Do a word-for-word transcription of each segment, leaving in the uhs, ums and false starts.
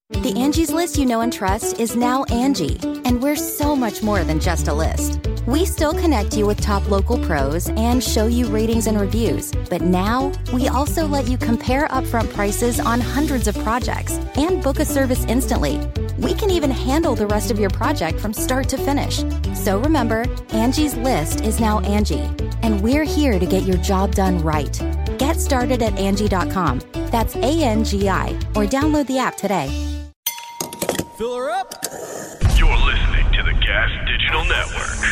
The Angie's List you know and trust is now Angie, and we're so much more than just a list. We still connect you with top local pros and show you ratings and reviews, but now we also let you compare upfront prices on hundreds of projects and book a service instantly. We can even handle the rest of your project from start to finish. So remember, Angie's List is now Angie, and we're here to get your job done right. Get started at Angie dot com. That's A N G I, or download the app today. Fill her up. You're listening to the Gas Digital Network.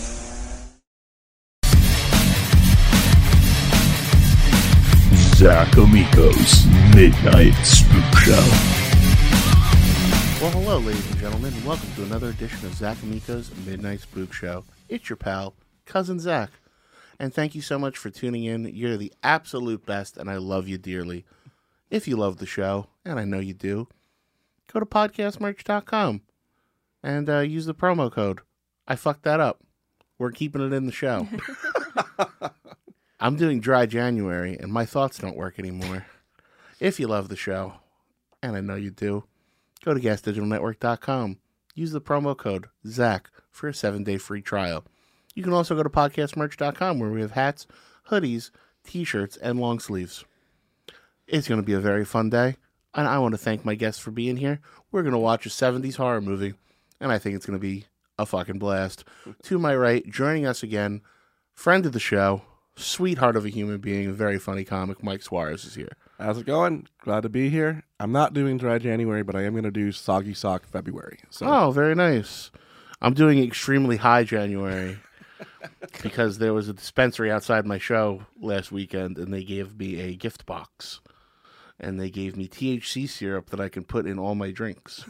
Zach Amico's Midnight Spook Show. Well, hello, ladies and gentlemen, and welcome to another edition of Zach Amico's Midnight Spook Show. It's your pal, Cousin Zach. And thank you so much for tuning in. You're the absolute best, and I love you dearly. If you love the show, and I know you do, go to podcast merch dot com and uh, use the promo code. I fucked that up. We're keeping it in the show. I'm doing dry January, and my thoughts don't work anymore. If you love the show, and I know you do, go to gas digital network dot com. Use the promo code Zach for a seven-day free trial. You can also go to podcast merch dot com, where we have hats, hoodies, t-shirts, and long sleeves. It's going to be a very fun day, and I want to thank my guests for being here. We're going to watch a seventies horror movie, and I think it's going to be a fucking blast. To my right, joining us again, friend of the show, sweetheart of a human being, a very funny comic, Mike Suarez is here. How's it going? Glad to be here. I'm not doing dry January, but I am going to do soggy sock February. So. Oh, very nice. I'm doing extremely high January because there was a dispensary outside my show last weekend, and they gave me a gift box. And they gave me T H C syrup that I can put in all my drinks.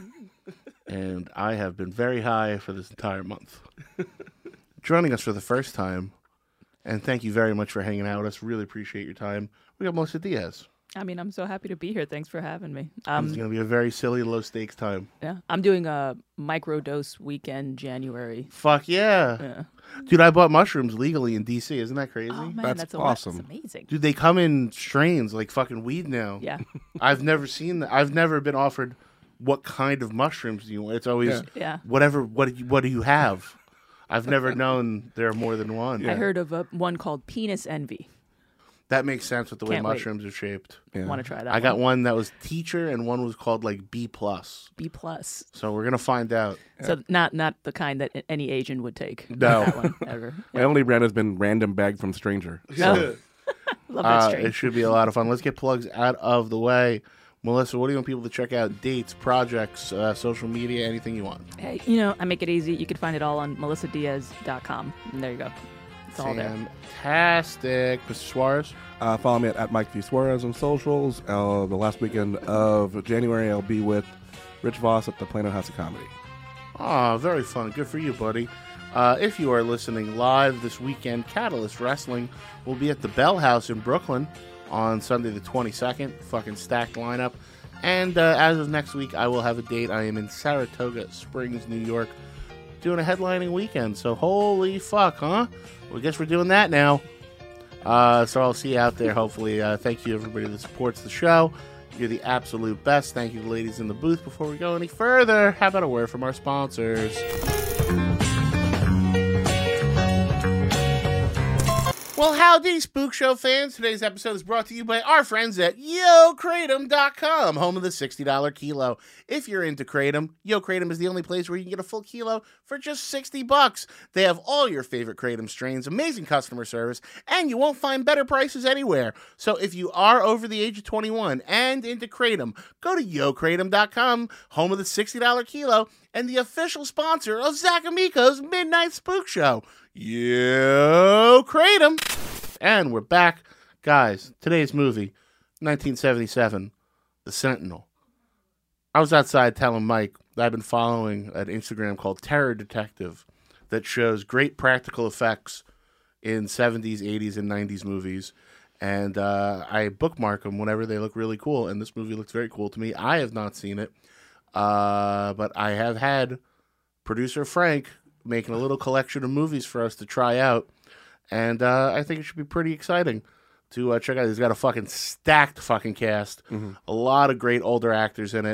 And I have been very high for this entire month. Joining us for the first time, and thank you very much for hanging out with us. Really appreciate your time. We got Melissa Diaz. I mean, I'm so happy to be here. Thanks for having me. Um, It's going to be a very silly, low-stakes time. Yeah, I'm doing a microdose weekend January. Fuck yeah. Yeah. Dude, I bought mushrooms legally in D C. Isn't that crazy? Oh, man, That's that's, a awesome. That's amazing. Dude, they come in strains like fucking weed now. Yeah. I've never seen that. I've never been offered what kind of mushrooms do you want. It's always Yeah. Yeah. whatever. What do you, what do you have? I've never known there are more than one. I heard of a, one called Penis Envy. That makes sense with the way Can't wait. mushrooms are shaped. Yeah. Want to try that? I got one that was teacher and one was called like B plus. B plus. So we're gonna find out. So not not the kind that any Asian would take. No. That one ever. My only brand has been random bag from stranger. No. Love that Uh, strain. it should be a lot of fun. Let's get plugs out of the way. Melissa, what do you want people to check out? Dates, projects, uh, social media, anything you want. Hey, you know, I make it easy. You can find it all on melissa diaz dot com. And there you go. It's all there. Fantastic. Mister Suarez? Uh, follow me at, at Mike V. Suarez on socials. Uh, the last weekend of January, I'll be with Rich Voss at the Plano House of Comedy. Oh, very fun. Good for you, buddy. Uh, if you are listening live this weekend, Catalyst Wrestling will be at the Bell House in Brooklyn on Sunday the twenty-second. Fucking stacked lineup. And uh, as of next week, I will have a date. I am in Saratoga Springs, New York, doing a headlining weekend. So holy fuck, huh? Well, I guess we're doing that now. Uh, so I'll see you out there, hopefully. Uh, thank you, everybody that supports the show. You're the absolute best. Thank you, ladies in the booth. Before we go any further, how about a word from our sponsors? Well, howdy, Spook Show fans. Today's episode is brought to you by our friends at Yo Kratom dot com, home of the sixty dollars kilo. If you're into Kratom, Yo Kratom is the only place where you can get a full kilo for just sixty bucks. They have all your favorite Kratom strains, amazing customer service, and you won't find better prices anywhere. So if you are over the age of twenty-one and into Kratom, go to Yo Kratom dot com, home of the sixty dollars kilo, and the official sponsor of Zach Amico's Midnight Spook Show. Yo Kratom. And we're back. Guys, today's movie, nineteen seventy-seven, The Sentinel. I was outside telling Mike that I've been following an Instagram called Terror Detective that shows great practical effects in seventies, eighties, and nineties movies. And uh, I bookmark them whenever they look really cool. And this movie looks very cool to me. I have not seen it. Uh, but I have had producer Frank making a little collection of movies for us to try out. And uh, I think it should be pretty exciting to uh, check out. He's got a fucking stacked fucking cast. Mm-hmm. A lot of great older actors in it.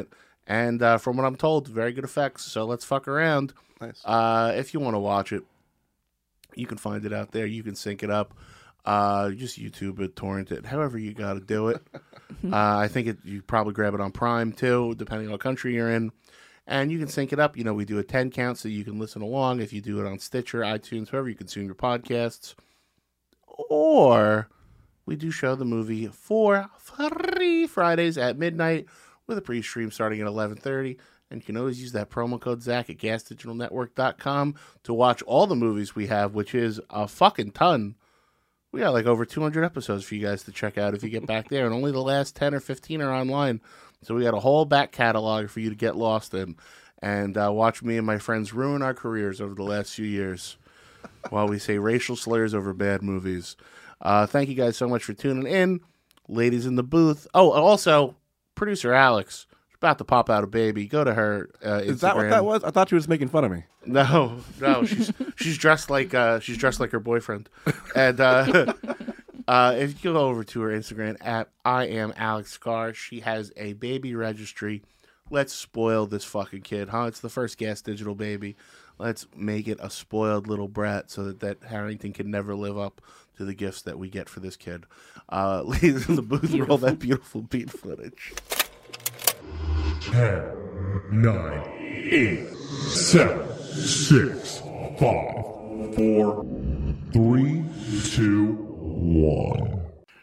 And uh, from what I'm told, very good effects. So let's fuck around. Nice. Uh, if you want to watch it, you can find it out there. You can sync it up. Uh, just YouTube it, torrent it, however you got to do it. uh, I think it, you probably grab it on Prime too, depending on what country you're in. And you can sync it up. You know, we do a ten count so you can listen along if you do it on Stitcher, iTunes, wherever you consume your podcasts. Or we do show the movie for free Fridays at midnight with a pre-stream starting at eleven thirty. And you can always use that promo code Zach at gas digital network dot com to watch all the movies we have, which is a fucking ton. We got like over two hundred episodes for you guys to check out if you get back there. And only the last ten or fifteen are online. So we got a whole back catalog for you to get lost in. And uh, watch me and my friends ruin our careers over the last few years while we say racial slurs over bad movies. Uh, thank you guys so much for tuning in. Ladies in the booth. Oh, also, producer Alex. About to pop out a baby. Go to her uh, Instagram. Is that what that was? I thought she was making fun of me. No, no. She's she's dressed like uh, she's dressed like her boyfriend. And uh, uh, if you go over to her Instagram at I am Alex Scar, she has a baby registry. Let's spoil this fucking kid, huh? It's the first Gas Digital baby. Let's make it a spoiled little brat so that, that Harrington can never live up to the gifts that we get for this kid. Uh, ladies in the booth, beautiful. Roll that beautiful beat footage. ten, nine, eight, seven, six, five, four, three, two, one.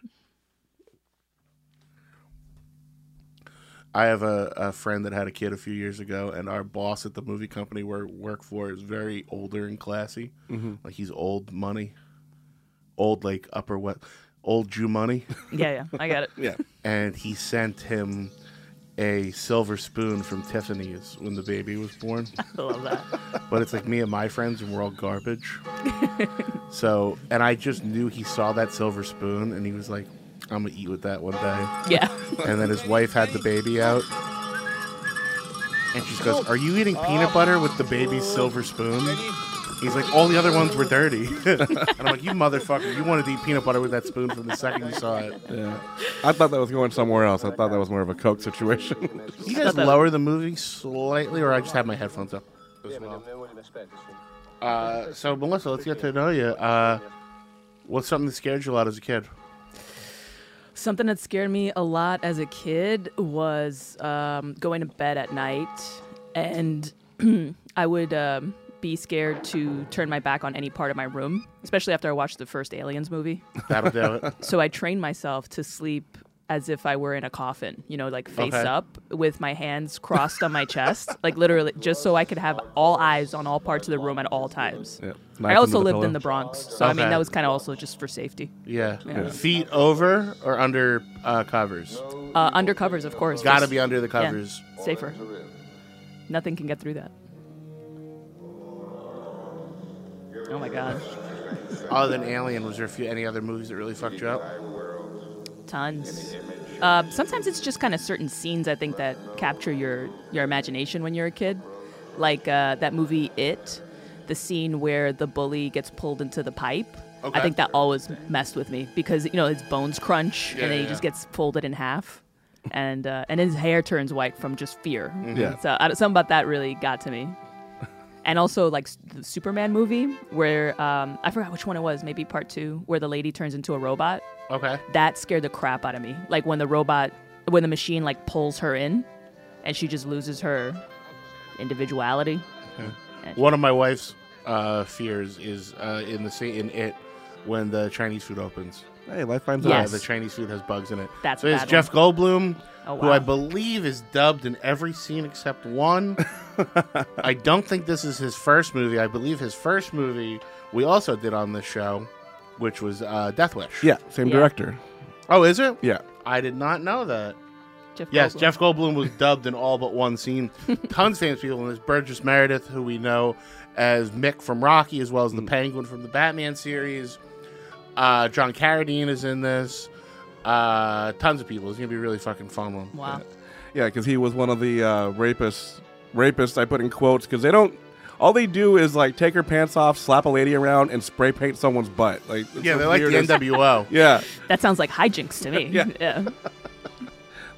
I have a, a friend that had a kid a few years ago, and our boss at the movie company we work for is very older and classy. Mm-hmm. Like he's old money, old like upper what, old Jew money. Yeah, yeah, I got it. Yeah. And he sent him a silver spoon from Tiffany's when the baby was born. I love that. But it's like me and my friends, and we're all garbage. So, and I just knew he saw that silver spoon, and he was like, I'm going to eat with that one day. Yeah. And then his wife had the baby out. And she goes, are you eating peanut butter with the baby's silver spoon? He's like, all the other ones were dirty. And I'm like, you motherfucker, you wanted to eat peanut butter with that spoon from the second you saw it. Yeah. I thought that was going somewhere else. I thought that was more of a Coke situation. You guys lower the movie slightly, or I just have my headphones up as well? Uh, so, Melissa, let's get to know you. Uh, what's something that scared you a lot as a kid? Something that scared me a lot as a kid was um, going to bed at night, and I would um, be scared to turn my back on any part of my room, especially after I watched the first Aliens movie. That'll do it. So I trained myself to sleep as if I were in a coffin, you know, like face Okay. up with my hands crossed on my chest, like literally just so I could have all eyes on all parts of the room at all times. Yeah. I Knife also under the lived pillow. in the Bronx, so I mean Okay. that was kind of also just for safety. Yeah. Yeah. Feet over or under uh, covers? Uh, under covers, of course. Got to just- be under the yeah, covers. safer. Nothing can get through that. Oh my god, Other than Alien, was there a few, any other movies that really fucked you up? tons. Uh, sometimes it's just kind of certain scenes I think that capture your your imagination when you're a kid, like uh, that movie It, the scene where the bully gets pulled into the pipe. Okay. I think that always messed with me because you know his bones crunch Yeah, and then he yeah, just yeah. gets folded in half, and uh, and his hair turns white from just fear. Yeah. So I, something about that really got to me. And also like s- the Superman movie where um, I forgot which one it was, maybe part two, where the lady turns into a robot. Okay. That scared the crap out of me. Like when the robot, when the machine like pulls her in, and she just loses her individuality. And- One of my wife's uh, fears is uh, in the sa- in It when the Chinese food opens. Hey, life finds Yeah, Yes. out. the Chinese food has bugs in it. That's so a it's bad Jeff Goldblum, Oh, who wow. I believe is dubbed in every scene except one. I don't think this is his first movie. I believe his first movie we also did on this show, which was uh, Death Wish. Yeah, same Yeah. director. Oh, is it? Yeah. I did not know that. Jeff Yes, Goldblum. Jeff Goldblum was dubbed in all but one scene. Tons of famous people in this. Burgess Meredith, who we know as Mick from Rocky, as well as the Penguin from the Batman series. Uh, John Carradine is in this. Uh, tons of people. It's going to be a really fucking fun one. Wow. Yeah, because he was one of the uh, rapists. Rapists, I put in quotes, because they don't. All they do is like take her pants off, slap a lady around, and spray paint someone's butt. Like it's Yeah, the they're like the N weirdest- W O. Yeah, That sounds like hijinks to me. Yeah. yeah. that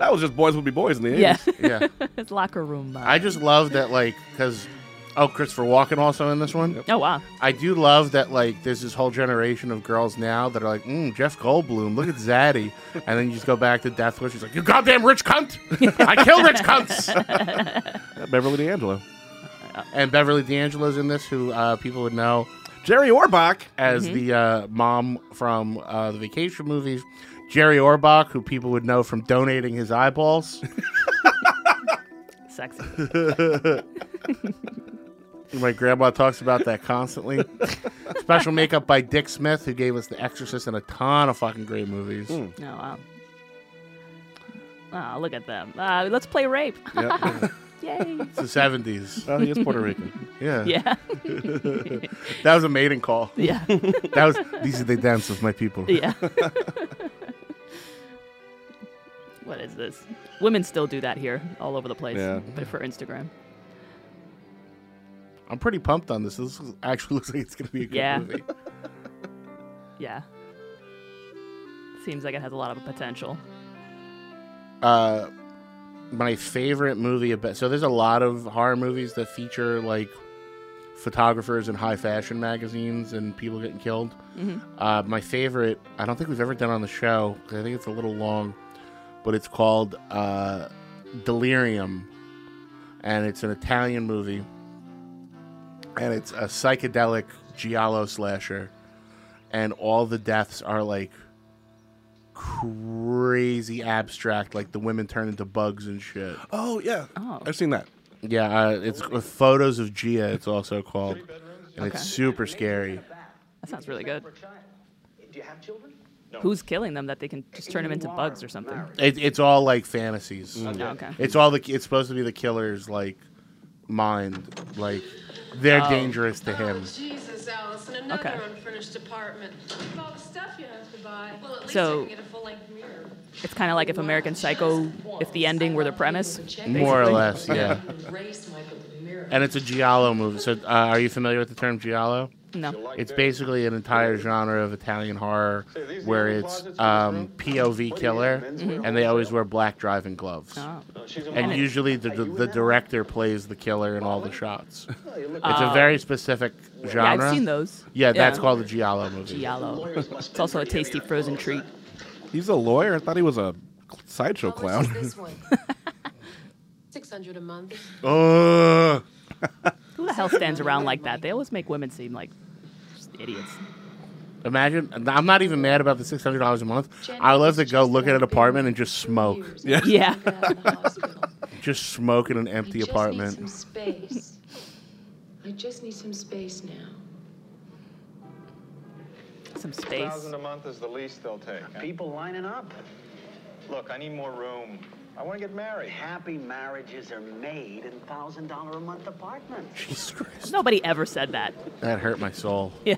That was just Boys Will Be Boys in the Yeah. eighties. Yeah. It's locker room. Uh, I just love that, like, because, oh, Christopher Walken also in this one. oh, wow. I do love that, like, there's this whole generation of girls now that are like, mm, Jeff Goldblum, look at Zaddy. And then you just go back to Death Wish. She's like, you goddamn rich cunt. I kill rich cunts. Beverly D'Angelo. And Beverly D'Angelo's in this, who uh, people would know Jerry Orbach. as Mm-hmm. the uh, mom from uh, the Vacation movies. Jerry Orbach, who people would know from donating his eyeballs. Sexy. My grandma talks about that constantly. Special makeup by Dick Smith, who gave us The Exorcist and a ton of fucking great movies. Oh, wow. Oh, look at them. Uh, let's play rape. Yep. Yay. It's the seventies. Oh, he is Puerto Rican. Yeah. Yeah. That was a mating call. Yeah. That was, these are the dance of my people. Yeah. What is this? Women still do that here all over the place. Yeah. But for Instagram. I'm pretty pumped on this. This actually looks like it's going to be a good Yeah. movie. Yeah. Seems like it has a lot of potential. Uh, my favorite movie about so there's a lot of horror movies that feature like photographers in high fashion magazines and people getting killed. Mm-hmm. Uh, my favorite, I don't think we've ever done on the show because I think it's a little long, but it's called uh, Delirium, and it's an Italian movie, and it's a psychedelic giallo slasher, and all the deaths are like crazy abstract, like the women turn into bugs and shit. Oh, yeah. Oh. I've seen that. Yeah, uh, it's with photos of Gia. It's also called, and Okay. it's super scary. That sounds really good. Who's killing them that they can just turn them into bugs or something? It, it's all like fantasies. Oh, okay. It's all the. It's supposed to be the killer's like mind. Like they're Oh. dangerous to him. Jesus, Allison, another Okay. unfinished apartment. With all the stuff you have to buy. Well, at least So- I can get a full-length mirror. It's kind of like if American Psycho, if the ending were the premise. More or basically. less, yeah. Erase my mirror. And it's a giallo movie. So, uh, are you familiar with the term giallo? No. It's basically an entire genre of Italian horror where it's um, P O V killer, and they always wear black driving gloves. Oh. And usually the, the the director plays the killer in all the shots. It's a very specific genre. Yeah, I've seen those. Yeah, that's called a giallo movie. Giallo. It's also a tasty frozen treat. He's a lawyer. I thought he was a sideshow How clown. much is this one? Six hundred a month. Ugh. Who the hell stands around like that? They always make women seem like just idiots. Imagine, I'm not even mad about the six hundred dollars a month. I love to go look at an apartment and just smoke. Yeah. Yeah. Just smoke in an empty I just apartment. need some space. I just need some space now. Some space. Thousand a month is the least they'll take. huh? People lining up. Look, I need more room. I want to get married. Happy marriages are made in thousand dollar a month apartments. Jesus Christ. Nobody ever said that. That hurt my soul. Yeah.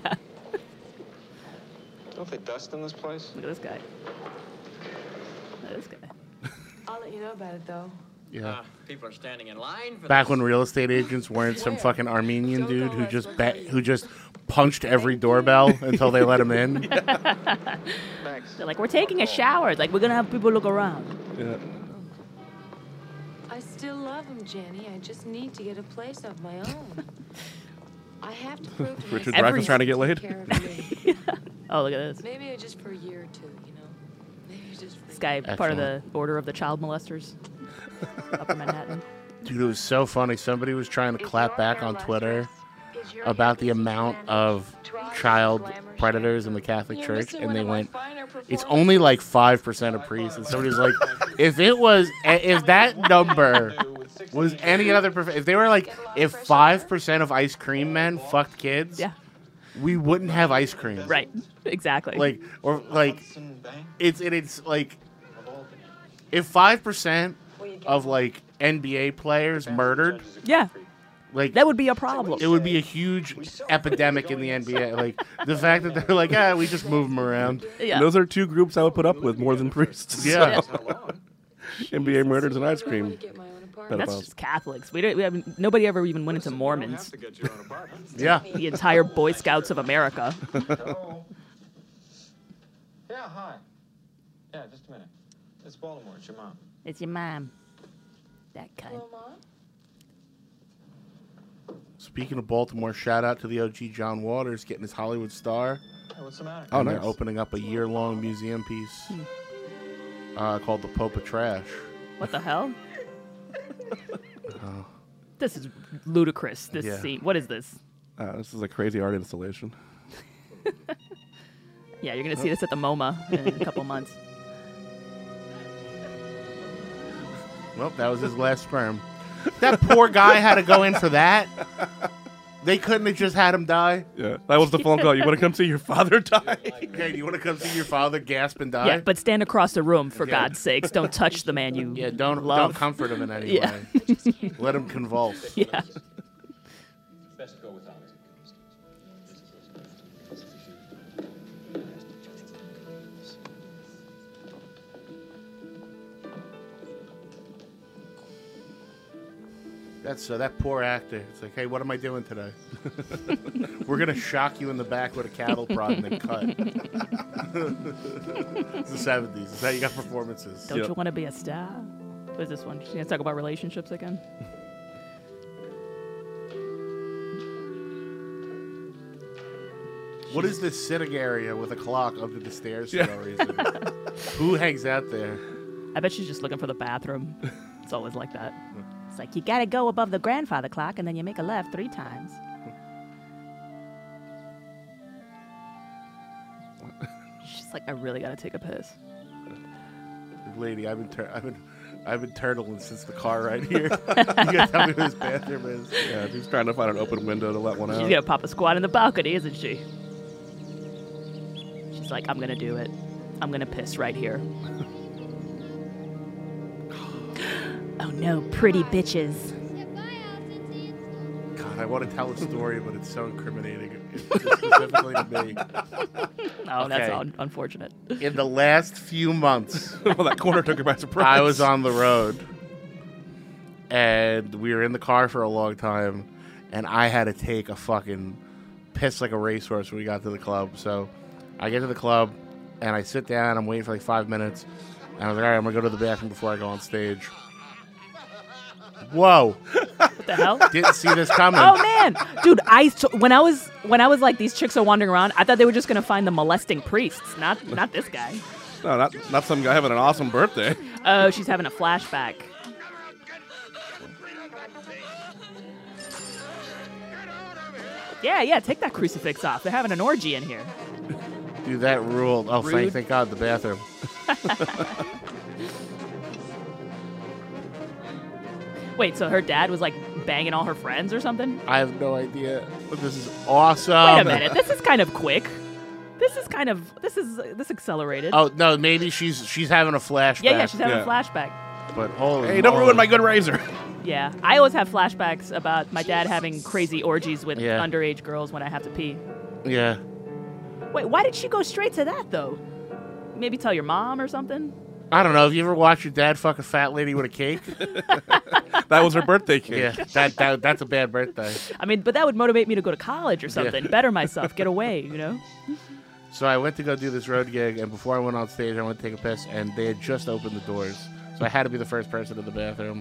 Don't they dust in this place? Look at this guy. Look at this guy. I'll let you know about it, though. Yeah. People are standing in line for Back when real estate agents weren't some fucking Armenian dude who just bet, who just punched every doorbell until they let him in. Thanks. They're like, we're taking a shower. It's like, we're going to have people look around. Yeah. I still love him, Jenny. I just need to get a place of my own. I have to prove to Richard myself Dreyfuss trying to get I laid? take care of me. Oh, look at this. Maybe just for a year or two, you know? Maybe just for This guy, part of the Order of the Child Molesters. Upper Manhattan. Dude, it was so funny. Somebody was trying to clap back on Twitter about the amount of child predators in the Catholic Church, and they went, it's only like five percent of priests. And somebody was like, if it was, if that number was any other, prof- if they were like, if five percent of ice cream men fucked kids, Yeah. we wouldn't have ice cream. Right. Exactly. Like, or like, it's, it, it's like, if five percent of like N B A players murdered, yeah. like, That would be a problem. it would be a huge epidemic in the N B A. Like the fact that they're like, ah, we just move them around. Yeah. Those are two groups I would put up with more than priests. Yeah. N B A murders and ice cream. get my own apartment. That's pedophiles. just Catholics. We, don't, we have nobody ever even went into Mormons. To get your own apartment. Yeah. The entire Boy Scouts of America. Hello? Yeah, hi. Yeah, just a minute. It's Baltimore. It's your mom. It's your mom. That cunt. Hello, Mom? Speaking of Baltimore, shout out to the O G John Waters getting his Hollywood star. Hey, what's the matter? Oh, And nice. they're opening up a year-long museum piece uh, called the Pope of Trash. What the hell? Oh. This is ludicrous, this Yeah. scene. What is this? Uh, this is a crazy art installation. Yeah, you're going to see this at the MoMA in a couple months. Well, that was his last sperm. That poor guy had to go in for that. They couldn't have just had him die. Yeah, that was the phone call. You want to come see your father die? Hey, do you want to come see your father gasp and die? Yeah, but stand across the room, for Yeah. God's sakes. Don't touch the man you yeah, don't love. don't comfort him in any Yeah. way. Let him convulse. Yeah. Best go without it. That's uh, that poor actor. It's like, hey, what am I doing today? We're gonna shock you in the back with a cattle prod and then cut. It's the seventies. Is how you got performances. Don't Yep. you want to be a star? What is this one? She's going to talk about relationships again? What is this sitting area with a clock under the stairs for Yeah. no reason? Who hangs out there? I bet she's just looking for the bathroom. It's always like that. It's like, you got to go above the grandfather clock, and then you make a left three times. She's like, I really got to take a piss. Lady, I've been tur- I've been I've been turtling since the car right here. You gotta tell me who this bathroom is. Yeah, he's trying to find an open window to let one She's out. going to pop a squat in the balcony, isn't she? She's like, I'm going to do it. I'm going to piss right here. Oh no, pretty bitches. God, I want to tell a story, but it's so incriminating, it's specifically to me. Oh, that's Okay. un- unfortunate. In the last few months, Well, that corner took her by surprise. I was on the road, and we were in the car for a long time, and I had to take a fucking piss like a racehorse when we got to the club. So I get to the club, and I sit down. I'm waiting for like five minutes, and I was like, all right, I'm gonna go to the bathroom before I go on stage. Whoa! What the hell? Didn't see this coming. Oh man, dude! I t- when I was when I was like these chicks are wandering around, I thought they were just gonna find the molesting priests, not not this guy. No, not not some guy having an awesome birthday. Oh, she's having a flashback. Yeah, yeah. Take that crucifix off. They're having an orgy in here. Dude, that ruled. Oh, thank, Rude. thank God, the bathroom. Wait, so her dad was like banging all her friends or something? I have no idea. But this is awesome. Wait a minute. This is kind of quick. This is kind of this is this accelerated. Oh no, maybe she's she's having a flashback. yeah, yeah. She's having Yeah. a flashback. But holy, Hey, don't moly. ruin my good razor. Yeah, I always have flashbacks about my dad having crazy orgies with Yeah. underage girls when I have to pee. Yeah. Wait, why did she go straight to that though? Maybe tell your mom or something? I don't know. Have you ever watched your dad fuck a fat lady with a cake? That was her birthday cake. Yeah, that, that that's a bad birthday. I mean, but that would motivate me to go to college or something, better myself, get away, you know? So I went to go do this road gig, and before I went on stage, I went to take a piss, and they had just opened the doors. So I had to be the first person in the bathroom.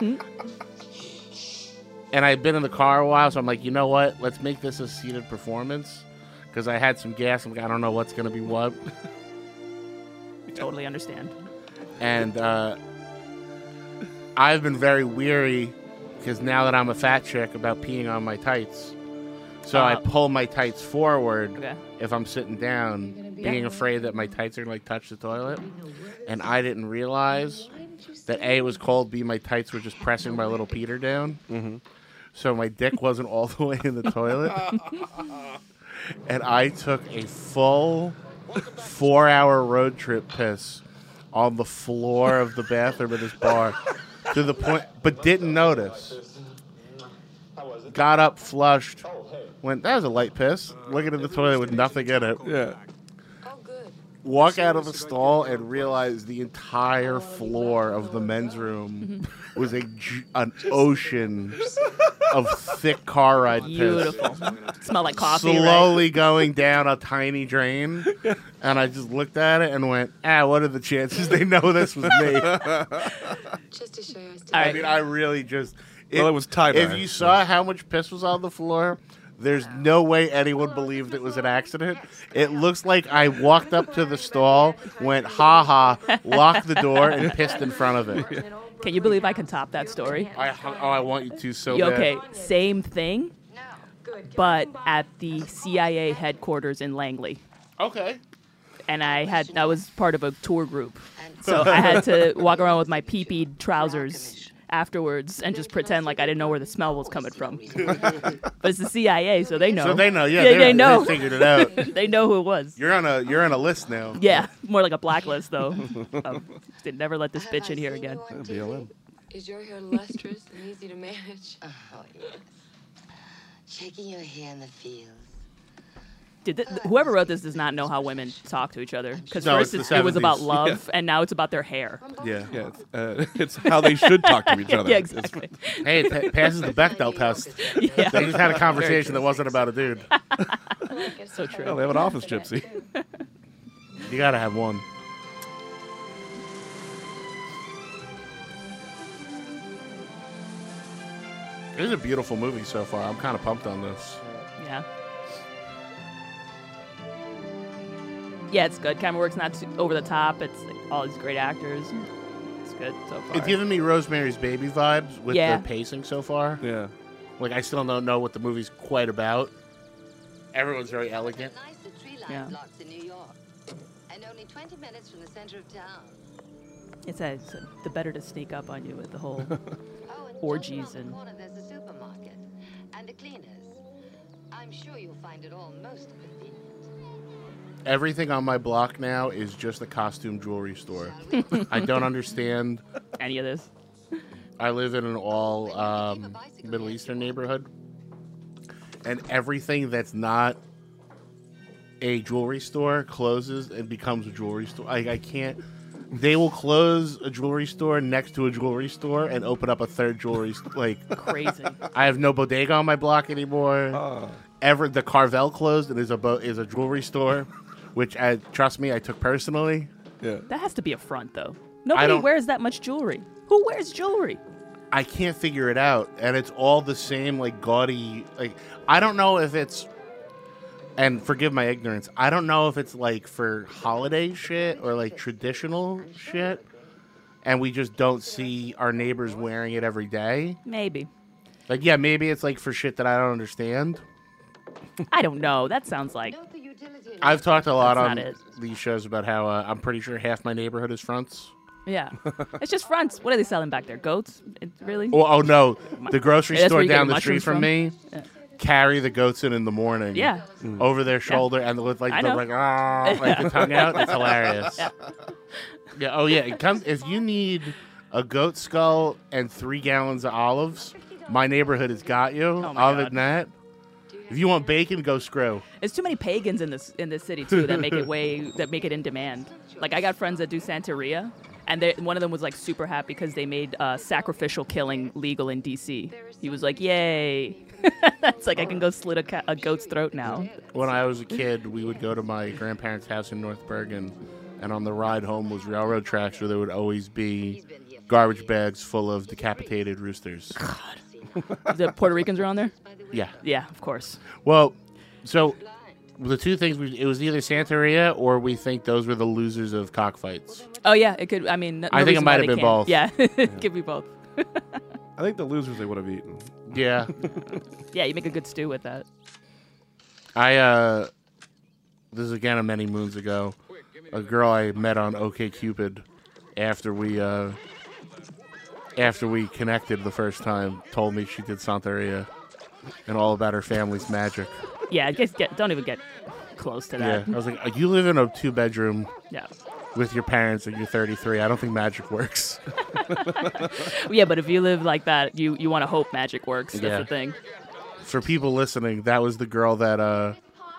And I had been in the car a while, so I'm like, you know what? Let's make this a seated performance. Because I had some gas. I'm like, I don't know what's going to be what. Totally understand. And uh, I've been very weary because now that I'm a fat chick about peeing on my tights. So I Uh, pull my tights forward Okay. if I'm sitting down, being afraid that my tights are going to like touch the toilet. And I didn't realize that A, it was cold, B, my tights were just pressing my little Peter down. Mm-hmm. So my dick wasn't all the way in the toilet. And I took a full four-hour road trip piss on the floor of the bathroom of this bar to the point, but didn't notice. Got up, flushed, went, that was a light piss. Looking at the toilet with nothing in it. Yeah. Walk out of the stall and realize the entire floor of the men's room was a ju- an ocean of thick car ride piss. Beautiful. Smell like coffee. Slowly right? going down a tiny drain. And I just looked at it and went, ah, what are the chances they know this was me? Just to show you, I still I mean, I really just... Well, it was tie-dye. If you saw how much piss was on the floor, there's no way anyone believed it was an accident. It looks like I walked up to the stall, went ha-ha, locked the door, and pissed in front of it. Can you believe I can top that story? I, oh, I want you to so Yeah, bad. okay, same thing, but at the C I A headquarters in Langley. Okay. And I had I was part of a tour group, so I had to walk around with my pee-peed trousers afterwards and just pretend like I didn't know where the smell was coming from. But it's the C I A, so they know. So they know, yeah, they, they, they know. They figured it out. They know who it was. You're on a you're on a list now. Yeah, more like a blacklist though. um, they never let this bitch in here again. B L M. Is your hair lustrous and easy to manage? Oh, yes. Shaking your hair in the fields. Did th- whoever wrote this does not know how women talk to each other? Because No, first it's it's, the it was about seventies. love, Yeah. and now it's about their hair. Yeah. Yeah, it's, uh, it's how they should talk to each other. Yeah, exactly. Hey, it pa- passes the Bechdel test. Yeah. They just had a conversation that wasn't about a dude. So true. Oh, they have an office gypsy. You gotta have one. It is a beautiful movie so far. I'm kind of pumped on this. Yeah. Yeah, it's good. Camera work's not too over the top. It's like all these great actors. It's good so far. It's giving me Rosemary's Baby vibes with Yeah. the pacing so far. Yeah. Like, I still don't know what the movie's quite about. Everyone's very elegant. Nicer tree-lined Yeah. blocks in New York. And only twenty minutes from the center of town. It's, a, it's a, the better to sneak up on you with the whole Oh, and orgies just around and the corner there's a supermarket. And the cleaners. I'm sure you'll find it all most convenient. Everything on my block now is just a costume jewelry store. I don't understand. any of this. I live in an all um, Middle Eastern neighborhood, and everything that's not a jewelry store closes and becomes a jewelry store. I, I can't. They will close a jewelry store next to a jewelry store and open up a third jewelry store. Like, Crazy. I have no bodega on my block anymore. Oh. Ever the Carvel closed and is a bo- is a jewelry store, which I, trust me, I took personally. Yeah. That has to be a front, though. I Nobody don't- wears that much jewelry. Who wears jewelry? I can't figure it out, and it's all the same, like gaudy. Like, I don't know if it's, and forgive my ignorance, I don't know if it's like for holiday shit or like traditional shit, and we just don't see our neighbors wearing it every day. Maybe. Like, yeah, maybe it's like for shit that I don't understand. I don't know. That sounds like I've talked a lot That's on not it. these shows about how uh, I'm pretty sure half my neighborhood is fronts. yeah. It's just fronts. What are they selling back there? Goats? It, really? Oh, oh no, the grocery That's store where you get down the mushrooms street from, from? me Yeah. carry the goats in in the morning. Yeah. Over their shoulder and with like I the know. like ah like the tongue out. It's hilarious. Yeah. yeah. Oh yeah. It comes if you need a goat skull and three gallons of olives. My neighborhood has got you. Oh my Other God. than that, if you want bacon, go screw. There's too many pagans in this in this city too that make it way that make it in demand. Like I got friends that do Santeria, and they, one of them was like super happy because they made uh, sacrificial killing legal in D C. He was like, "Yay!" It's like I can go slit a, ca- a goat's throat now. When I was a kid, we would go to my grandparents' house in North Bergen, and on the ride home was railroad tracks where there would always be garbage bags full of decapitated roosters. The Puerto Ricans are on there. Yeah. Yeah, of course. Well, so the two things we it was either Santeria or we think those were the losers of cockfights. Oh yeah, it could. I mean, no I think it reason why might have they been can't. both. Yeah, it could be both. I think the losers they would have eaten. Yeah. Yeah, you make a good stew with that. I uh this is again many moons ago. A girl I met on OkCupid after we uh after we connected the first time told me she did Santeria and all about her family's magic. Yeah, I guess get, don't even get close to Yeah. that. I was like, you live in a two bedroom Yeah. with your parents and you're thirty-three. I don't think magic works. Yeah, but if you live like that, you, you want to hope magic works. That's Yeah. the thing. For people listening, that was the girl that uh,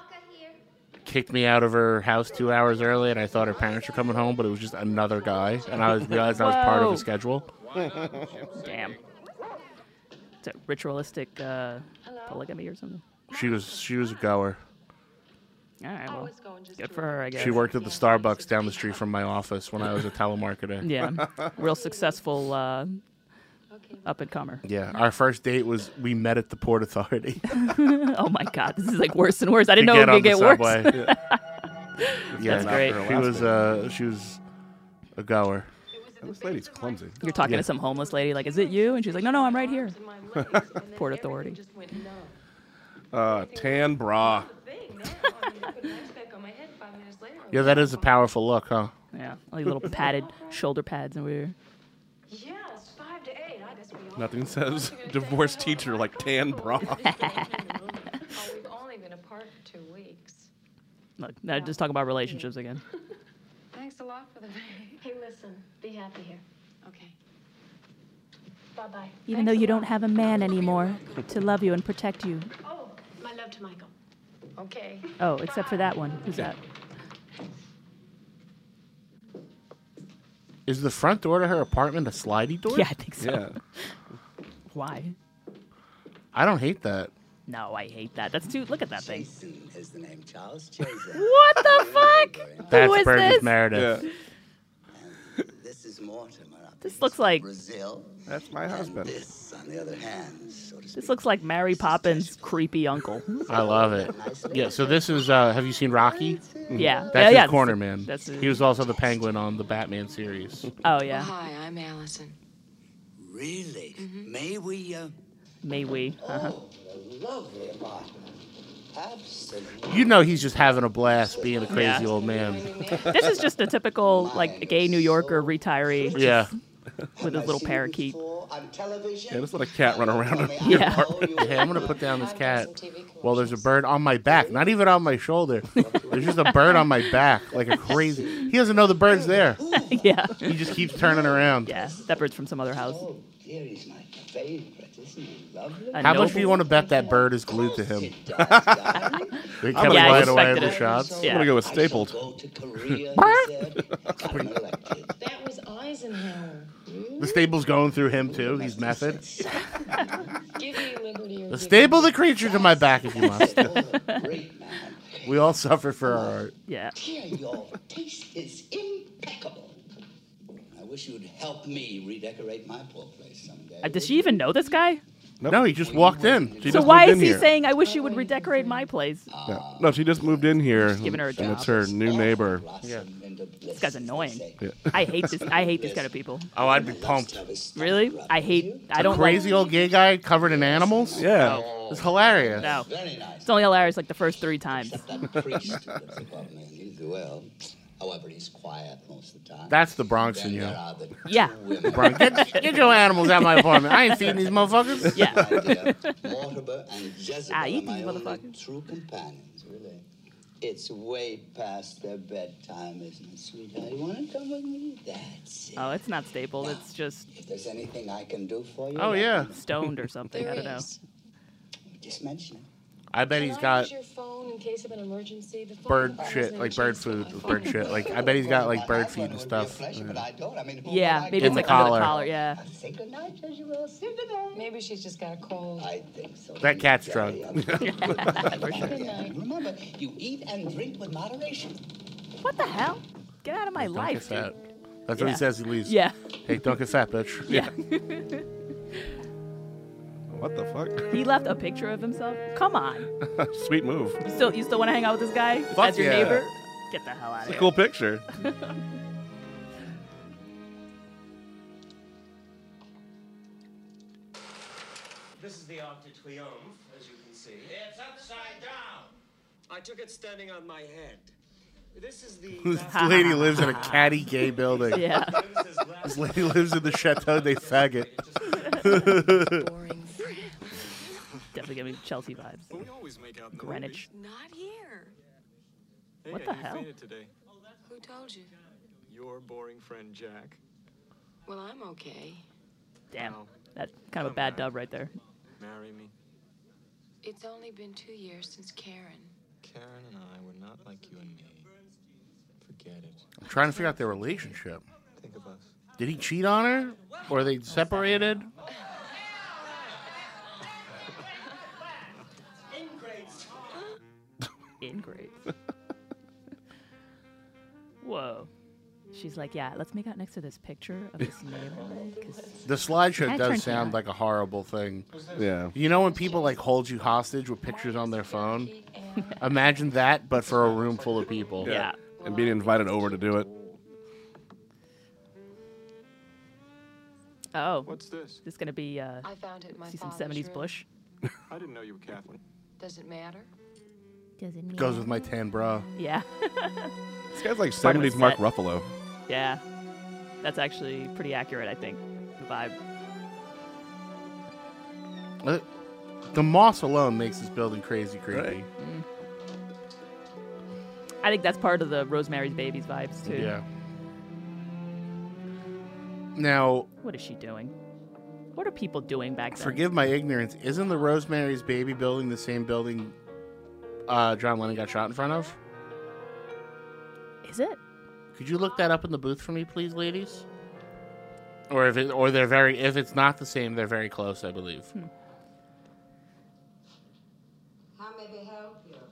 kicked me out of her house two hours early, and I thought her parents were coming home, but it was just another guy, and I was realized I was part of Whoa. a schedule. Damn. Is it ritualistic uh, polygamy or something? She was she was a goer. All right, well, good for her, I guess. She worked at the Starbucks down the street from my office when I was a telemarketer. Yeah, real successful uh, up-and-comer. Yeah, our first date was we met at the Port Authority. Oh my God, this is like worse and worse. I didn't To know it get would get on the worse. subway. Yeah, That's great. She was uh, she was a goer. This lady's clumsy. You're talking Yeah. to some homeless lady, like, is it you? And she's like, no, no, I'm right here. Port Authority. Uh, tan bra. Yeah, that is a powerful look, huh? Yeah, like little padded shoulder pads and we're. Yes, five to eight. I guess we all. Nothing says divorced teacher like tan bra. Oh, we've only been apart for two weeks. Look, now just talk about relationships again. Thanks a lot for the. Hey, listen, be happy here. Okay. Bye bye. Even though you don't have a man anymore to love you and protect you. Oh, my love to Michael. Okay. Oh, except for that one. Who's that? Is the front door to her apartment a slidey door? Yeah, I think so. Yeah. Why? I don't hate that. No, I hate that. That's too. Look at that thing. Jason is the name, Charles Jason. What the fuck? That's Who is Burgess this? Meredith. And this is Mortimer. up This in looks like Brazil. That's my And husband. this, on the other hand, so to speak. this looks like Mary Poppins' creepy uncle. I love it. Yeah, so this is, uh, have you seen Rocky? Yeah, That's yeah, his yeah. corner man. That's his- He was also the Penguin on the Batman series. Oh yeah. Hi, I'm Allison. Really? May we, uh... May we? Uh-huh. Oh, a lovely apartment. Absolutely. You know he's just having a blast being a crazy Yeah. old man. This is just a typical like gay New Yorker retiree. Yeah. With his little parakeet. On television? Yeah, just let a cat run around. Yeah. Hey, I'm gonna put down this cat. Well, there's a bird on my back, not even on my shoulder. There's just a bird on my back, like a crazy. He doesn't know the bird's there. Yeah. He just keeps turning around. Yeah, that bird's from some other house. Oh, dear, he's my favorite. Isn't he lovely? A How much noble- do you want to bet that bird is glued to him? It does, darling. They I'm kept yeah, I right away in expected the it. shots. Yeah. I'm gonna go with I shall stapled. go to Korea, he said. Got him elected. That was Eisenhower. The stable's going through him too. He's method. Give me liberty or The give stable the creature to my back if you must. Oh, great man. We all suffer for our art. Yeah. Dear, your taste is impeccable. I wish you'd help me redecorate my poor place someday. Uh, does she even know this guy? Nope. No, he just walked in. She So just why moved is in he here. saying, "I wish you would redecorate my place"? No, no, she just moved in here. giving her a and job. it's her new neighbor. Yeah. This guy's annoying. Yeah. I hate this. I hate this kind of people. Oh, I'd be pumped. Really? I hate. I don't Crazy like. old gay guy covered in animals? Yeah. It's hilarious. No, Very nice. it's only hilarious like the first three times. That priest who lives above me, and he's well. However, he's quiet most of the time. That's the Bronx in Then you. there are the Yeah. two women. Bronx. Get, get your animals out of my apartment. I ain't feeding these motherfuckers. Yeah. My dear, Mortimer and Jezebel Ah, eat are my these only motherfuckers. true companions, really. It's way past their bedtime, isn't it, sweetheart? You want to come with me? That's it. Oh, it's not stapled. It's just If there's anything I can do for you, Oh, yeah. stoned or something. I don't know. just mention it. I bet he's Can I got use your phone in case of an emergency? The phone bird number shit, hasn't like bird changed food, to my bird phone. shit. Like, I bet he's got like bird feed and Would be a stuff. pleasure, but I don't. I mean, who Yeah, would I maybe give it's In like the under collar. the collar. Yeah. Say goodnight, Jezebel. Say goodnight. Maybe she's just got a cold. I think so. That cat's Very drunk. unfortunate. Remember, you eat and drink with moderation. What the hell? Get out of my Don't get life. fat. dude. That's what Yeah. he says. He leaves. Yeah. Hey, don't get fat, bitch. Yeah. What the fuck? He left a picture of himself. Come on. Sweet move. You still you still want to hang out with this guy Fuck as your yeah. neighbor? Get the hell out It's of a here. cool picture. This is the Arc de Triomphe, as you can see. It's upside down. I took it standing on my head. This is the. This lady lives in a catty gay building. Yeah. This lady lives in the Chateau de Faggot. Boring friend. Definitely give me Chelsea vibes. We always make out in the Greenwich. Not here. Hey, What the you hell? fainted today. Who told you? Your boring friend Jack. Well, I'm okay. Damn. Wow. That's kind of a bad dub right there. Marry me. It's only been two years since Karen. Karen and I were not like you and me. Forget it. I'm trying to figure out their relationship. Think of us. Did he cheat on her? Or are they separated? Jane Grace. Whoa. She's like, yeah, let's make out next to this picture of this neighborhood. The slideshow Kinda does turns me sound on. like a horrible thing. Yeah. You know when people like hold you hostage with pictures on their phone? Imagine that, but for a room full of people. Yeah. And being invited over to do it. Oh. What's this? This is going to be uh, I found it in my see some father's seventies room. bush. I didn't know you were Catholic. Does it matter? Does it Goes with my tan bra. Yeah. This guy's like Part of a seventies Mark set. Ruffalo. Yeah. That's actually pretty accurate, I think. The vibe. Uh, The moss alone makes this building crazy creepy. Right. Mm. I think that's part of the Rosemary's Babies vibes, too. Yeah. Now, What is she doing? What are people doing back then? forgive my ignorance, isn't the Rosemary's Baby building the same building uh, John Lennon got shot in front of? Is it? Could you look that up in the booth for me, please, ladies? Or if it, or they're very, if it's not the same, they're very close, I believe. Hmm. How may we help you?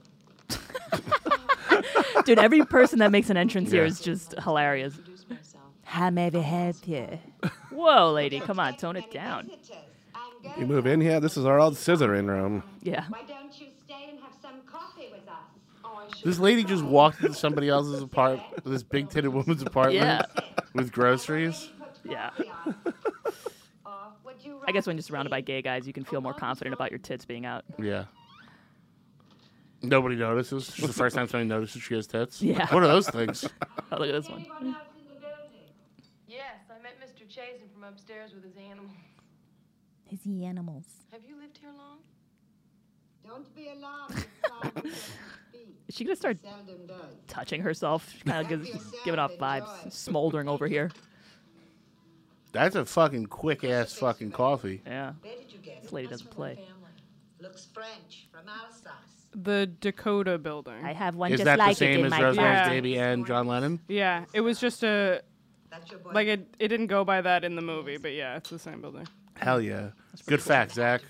Dude, every person that makes an entrance here Yeah. is just hilarious. How may we help you? Whoa, lady, come on, tone it down. You move in here. This is our old scissoring room. Yeah. Why don't you stay and have some coffee with us? Oh, I should This lady just walked into somebody else's apartment, this big-titted woman's apartment, Yeah. with groceries. Yeah. I guess when you're surrounded by gay guys, you can feel more confident about your tits being out. Yeah. Nobody notices. It's the first time somebody notices she has tits. Yeah. What are those things? Oh, look at this one. Yes, I met Mister Chazen from upstairs with his animals. His animals. Have you lived here long? Don't be alarmed. Is she gonna start Seldom does. touching herself? She kind of gives, giving off vibes, smoldering over here. That's a fucking quick-ass fucking coffee. Yeah. Where did you get This it? lady doesn't play. Looks French, from Alsace. The Dakota building. I have one Is just that like the it same in as my Rosemary's Yeah. Baby and John Lennon? Yeah, it was just a That's your boy. like it. It didn't go by that in the movie, but yeah, it's the same building. Hell yeah. Good fact, Zach.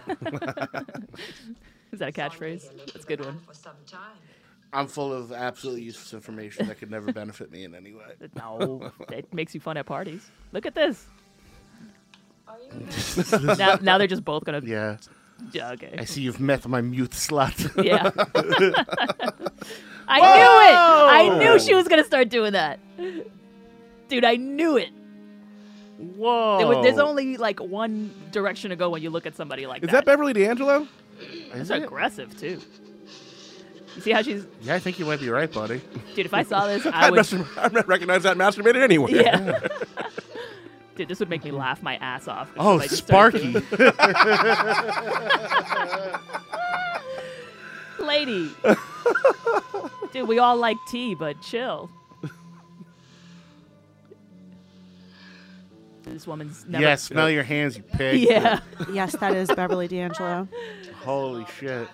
Is that a catchphrase? That's a good one. For some time. I'm full of absolutely useless information that could never benefit me in any way. No, it makes you fun at parties. Look at this. Are you? Now, now they're just both gonna. Yeah. Yeah, okay. I see you've met my mute slut. Yeah. I knew it. I knew she was gonna start doing that. Dude, I knew it. Whoa. There was- there's only like one direction to go when you look at somebody like Is that. that Beverly D'Angelo? That's Is it? aggressive too. You see how she's, Yeah, I think you might be right, buddy. dude? If I saw this, I I would. must I recognize that masturbated anywhere. Yeah. Dude, this would make me laugh my ass off. if Oh, somebody just started Sparky. doing- Lady. Dude, we all like tea, but chill. This woman's never. Yeah, smell your hands, you pig. Yeah. Yes, that is Beverly D'Angelo. Holy shit.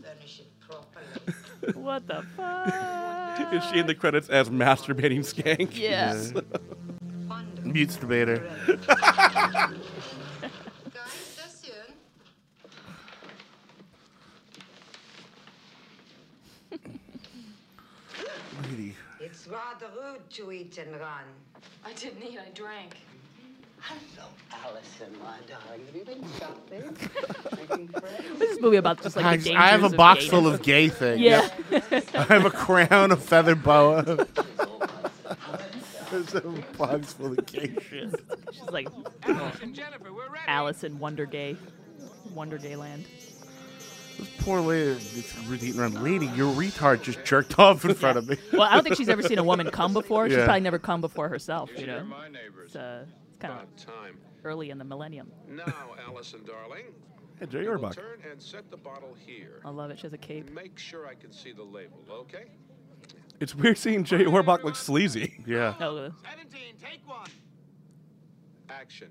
What the fuck? Is she in the credits as masturbating skank? Yes. Mutes debater. Guys, so soon. Lady. It's rather rude to eat and run. I didn't eat. I drank. Hello, Allison, my darling. Have you been shopping? Making friends? What's this movie about? Just like I, the I have a dangers of box gayness? full of gay things. Yeah. I have a crown, a feather boa. There's a box full of gay shit. She's like Jennifer, we're ready. Alice in Wonder Gay, Wonder Gay Land. This poor lady, it's eating around. Lady, your retard just jerked off in front of me. Well, I don't think she's ever seen a woman come before. She's Yeah. probably never come before herself. You know, my neighbors. it's, uh, it's kind About of time. early in the millennium. Now, Allison, darling. Hey, Jay you will Orbach. turn and set the bottle here. I love it. She has a cape. Make sure I can see the label, okay? It's weird seeing Jay Orbach look sleazy. Yeah. Oh, uh, seventeen, take one. Action.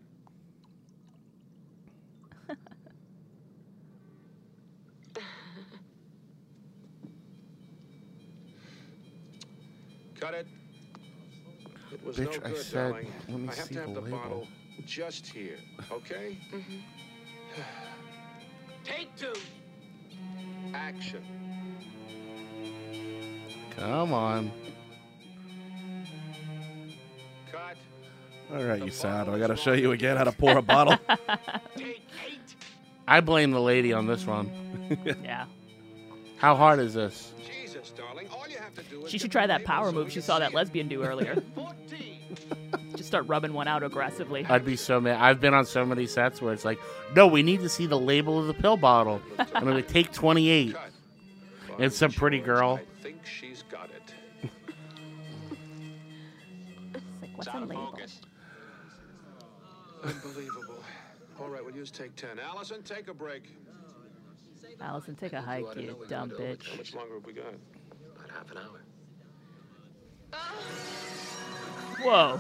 Cut it. It was Bitch, no I good, said, darling. let me I have see to have the the, label. bottle just here, okay? Take two. Action. Come on. Cut. All right, you sado. I got to show you again how to pour a bottle. I blame the lady on this one. Yeah. How hard is this? Jesus, darling. All you have to do is She should try that power move she saw that lesbian do earlier. Just start rubbing one out aggressively. I'd be so mad. I've been on so many sets where it's like, no, we need to see the label of the pill bottle. And I'm like, take twenty-eight. It's some pretty girl. I think she's got it. What's a label? Unbelievable. All right, we'll use take ten. Allison, take a break. Allison, take a hike, you dumb bitch. How much longer have we got? About half an hour. Whoa.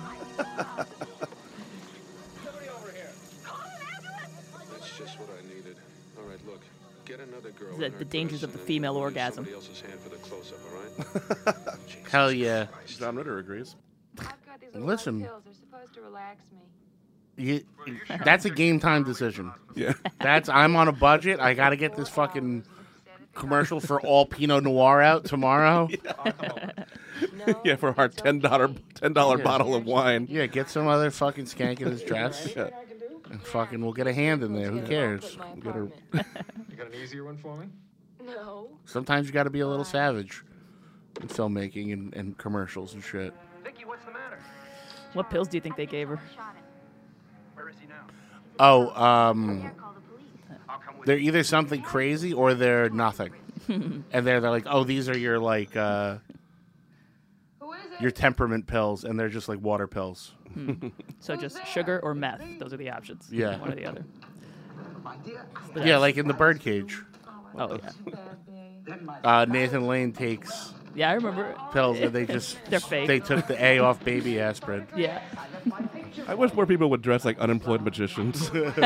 That's just what I needed. All right, look. Get another girl. The, in her the dangers dress of the and female use orgasm. Somebody else's hand for the close-up, all right? Hell yeah. John Ritter agrees. I've got these little Listen. white pills. They're supposed to relax me. You, that's a game time decision. Yeah. That's I'm on a budget. I got to get this fucking commercial for all Pinot Noir out tomorrow. Yeah, for our ten dollar ten dollar Yeah. bottle of wine. Yeah, get some other fucking skank in his dress. Yeah. And fucking we'll get a hand in there. Who cares? You got an easier one for me? No. Sometimes you got to be a little savage in filmmaking and, and commercials and shit. Vicky, what's the matter? What pills do you think they gave her? Where is he now? Oh, um, they're either something crazy or they're nothing. And they're, they're like, oh, these are your like uh, your temperament pills, and they're just like water pills. Hmm. So just sugar or meth. Those are the options. Yeah. One or the other. Yeah, like in the birdcage. Oh, yeah. Uh, Nathan Lane takes Yeah, I remember. pills, and they just They're fake. they took the A off baby aspirin. Yeah. I wish more people would dress like unemployed magicians.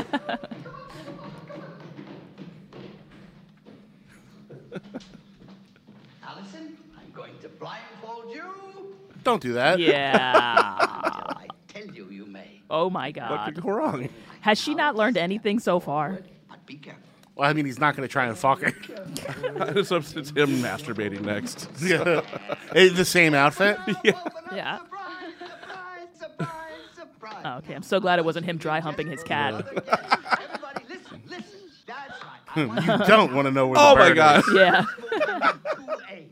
Allison, I'm going to blindfold you. Don't do that. Yeah. I tell you, you may. Oh my What God. could go wrong? Has she not learned anything so far? But be careful. Well, I mean, he's not going to try and fuck her. It's up to him masturbating next. Yeah. Eh, the same outfit. Yeah. Yeah. Surprise, surprise, surprise. Oh, okay. I'm so glad it wasn't him dry humping his cat. Everybody, listen, listen. That's right. I You don't want to know where Oh the my bird God. is. Yeah. two A.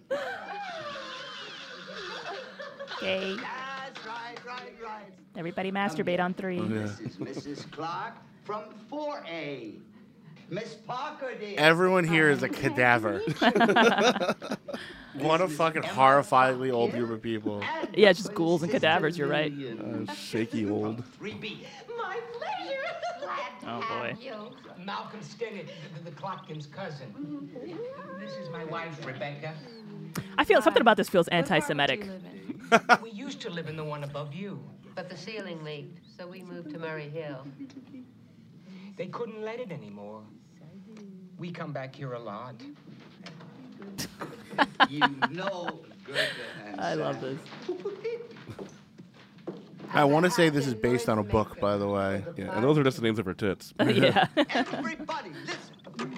Okay. That's right, right, right. Everybody masturbate on three. This is Missus Clark from four A. Miss Parker, dear. Everyone here is a cadaver. What a fucking horrifyingly old group of people. Yeah, just ghouls and cadavers. You're right. Uh, shaky old. three B. My pleasure. Oh boy. Malcolm Stennett, the, the Clopkins' cousin. This is my wife, Rebecca. I feel something about this feels anti-Semitic. We used to live in the one above you. But the ceiling leaked, so we moved to Murray Hill. They couldn't let it anymore. We come back here a lot. You know good and I love this. I want to say this is based on a book, by the way. Yeah, and those are just the names of her tits. Yeah. Everybody, listen.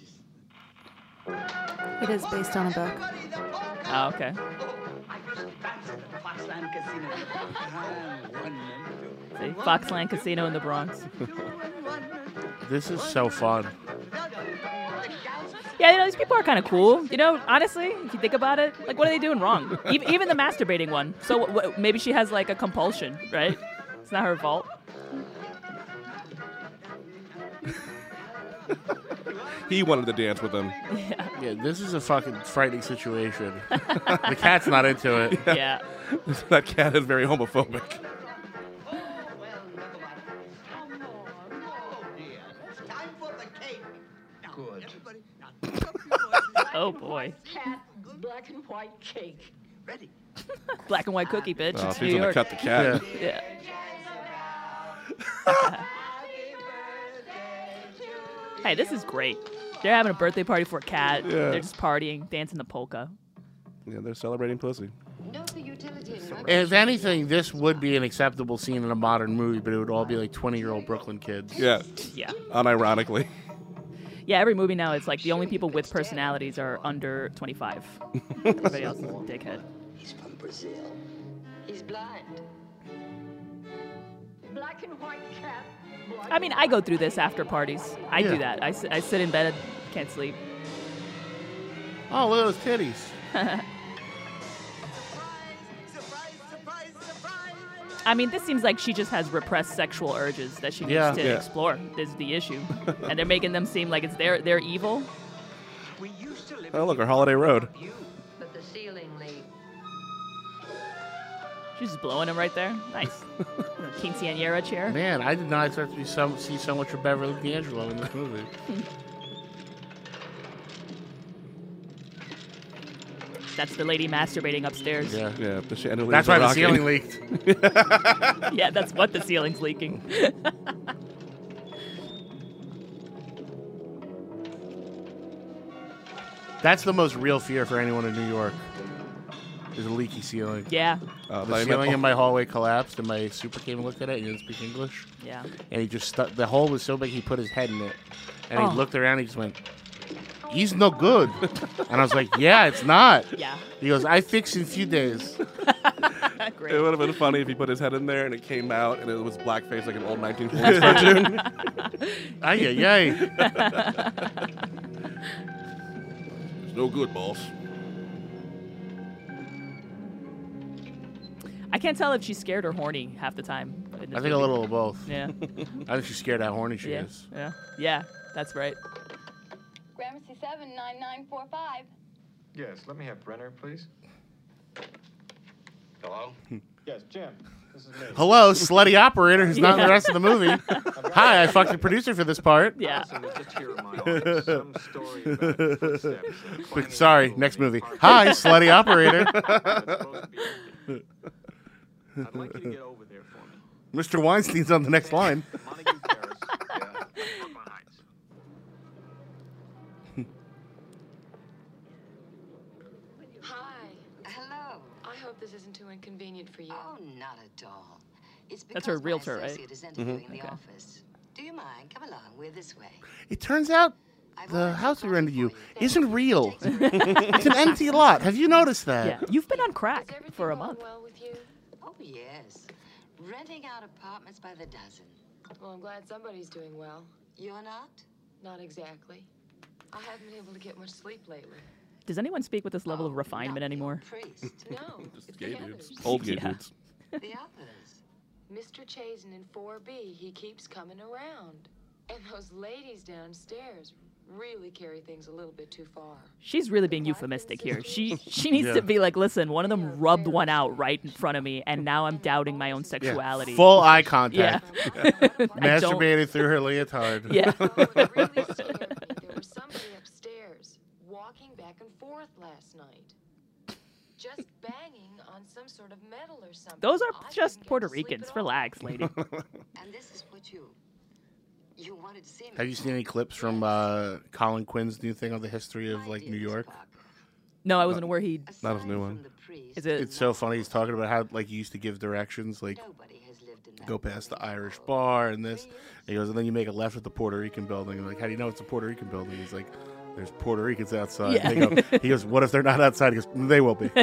It is based on a book. Everybody, the polka. Oh, okay. I used to dance at the Foxland Casino. Ah, one and two. See, Foxland Casino in the Bronx. This is so fun. Yeah, you know, these people are kind of cool. You know, honestly, if you think about it, like, what are they doing wrong? Even, even the masturbating one. So w- maybe she has, like, a compulsion, right? It's not her fault. He wanted to dance with them. Yeah. Yeah, this is a fucking frightening situation. The cat's not into it. Yeah. That cat is very homophobic. Time for the cake. Now, Good. everybody, now, Oh, boy. Cat, black and white cake. ready. Black and white cookie, bitch. Oh, It's she's New gonna York. cut the cat. Yeah. Yeah. Hey, this is great. They're having a birthday party for a cat. Yeah. They're just partying, dancing the polka. Yeah, they're celebrating pussy. Note the utilitarian. If anything, this would be an acceptable scene in a modern movie, but it would all be like twenty-year-old Brooklyn kids. Yeah, Yeah. unironically. Yeah, every movie now, it's like the only people with personalities are under twenty-five. Everybody else is a dickhead. He's from Brazil. He's blind. Black and white cat. I mean, I go through this after parties. I Yeah. do that. I, sit- I sit in bed, can't sleep. Oh, look at those titties. I mean, this seems like she just has repressed sexual urges that she needs Yeah. to Yeah. explore. Is the issue, and they're making them seem like it's their their evil. Oh, look, our Holiday Road. But the ceiling leak. She's just blowing him right there. Nice. Quinceañera chair. Man, I did not expect to be so, see so much of Beverly D'Angelo in this movie. That's the lady masturbating upstairs. Yeah. Yeah, the chandelier. That's why the ceiling leaked. Yeah, that's what the ceiling's leaking. That's the most real fear for anyone in New York. Is a leaky ceiling. Yeah. Uh, The my- ceiling in my hallway collapsed, and my super came and looked at it. He didn't speak English. Yeah. And he just stuck. The hole was so big, he put his head in it, and Oh. he looked around. And he just went, "He's no good." And I was like, "Yeah, it's not." Yeah. He goes, "I fix in a few days." Great. It would have been funny if he put his head in there and it came out and it was blackface like an old nineteen forties cartoon. Ay, ay, ay. It's no good, boss. I can't tell if she's scared or horny half the time. in this I think a movie. little of both. Yeah. I think she's scared how horny she yeah. is. Yeah. Yeah. That's right. Gramercy seven nine nine four five. Yes, let me have Brenner, please. Hello? Yes, Jim. This is me. Hello, slutty operator who's not in Yeah. the rest of the movie. Hi, I fucked the producer for this part. Yeah. Listen, was just here in my office. Some story about footsteps and climbing Sorry, into a next movie. apartment. Hi, slutty operator. It's supposed to be empty. I'd like you to get over there for me. Mister Weinstein's on the next line. Montague Terrace. Yeah. Upper Heights. Hi. Hello. I hope this isn't too inconvenient for you. Oh, not at all. It's because That's her my realtor, right? associate is interviewing Mhm. the Okay. office. Do you mind? Come along. We're this way. It turns out the house we rented you isn't real. It's an empty lot. Have you noticed that? Yeah. You've been on crack for a month. Well with you? Oh, yes. Renting out apartments by the dozen. Well, I'm glad somebody's doing well. You're not? Not exactly. I haven't been able to get much sleep lately. Does anyone speak with this level of refinement anymore? Priest. No, Just it's gay the dudes. others. Old gay Yeah. dudes. The others. Mister Chazen in four B, he keeps coming around. And those ladies downstairs really carry things a little bit too far. She's really being euphemistic here. She she needs Yeah. to be like, listen, one of them rubbed one out right in front of me, and now I'm doubting my own Yeah. sexuality. Full eye Yeah. contact. I don't- Masturbated through her leotard. Yeah. Oh, it really scared me. There was somebody upstairs walking back and forth last night. Just banging on some sort of metal or something. Those are I just couldn't get Puerto to sleep Ricans. at all. Relax, lady. And this is what you... You wanted to see me. Have you seen any clips from uh, Colin Quinn's new thing on the history of like New York? No, I wasn't aware he. Not his new one. Is it? It's so funny. He's talking about how like he used to give directions, like go past the Irish bar and this. And he goes, and then you make a left at the Puerto Rican building. And like, how do you know it's a Puerto Rican building? He's like, there's Puerto Ricans outside. Yeah. And they go, he goes, what if they're not outside? He goes, they will be.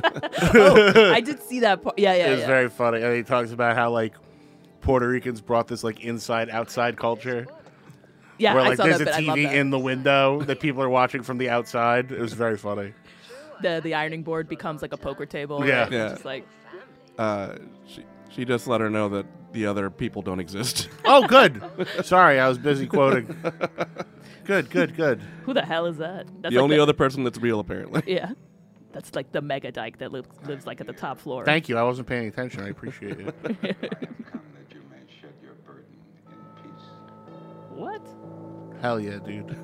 Oh, I did see that part. Yeah, yeah, It was yeah. very funny. And he talks about how like Puerto Ricans brought this like inside outside culture. Yeah, where I like saw there's that a bit. I T love V that. in the window that people are watching from the outside. It was very funny. The the ironing board becomes like a poker table. Yeah. right? Yeah. Just like Uh, she she just let her know that the other people don't exist. Oh, good. Sorry, I was busy quoting. Good, good, good. who the hell is that? That's the like only the, other person that's real, apparently. Yeah. That's like the mega dyke that lives lives like at the top floor. Thank you. I wasn't paying attention. I appreciate it. Come that you may shed your burden in peace. What? Hell yeah, dude.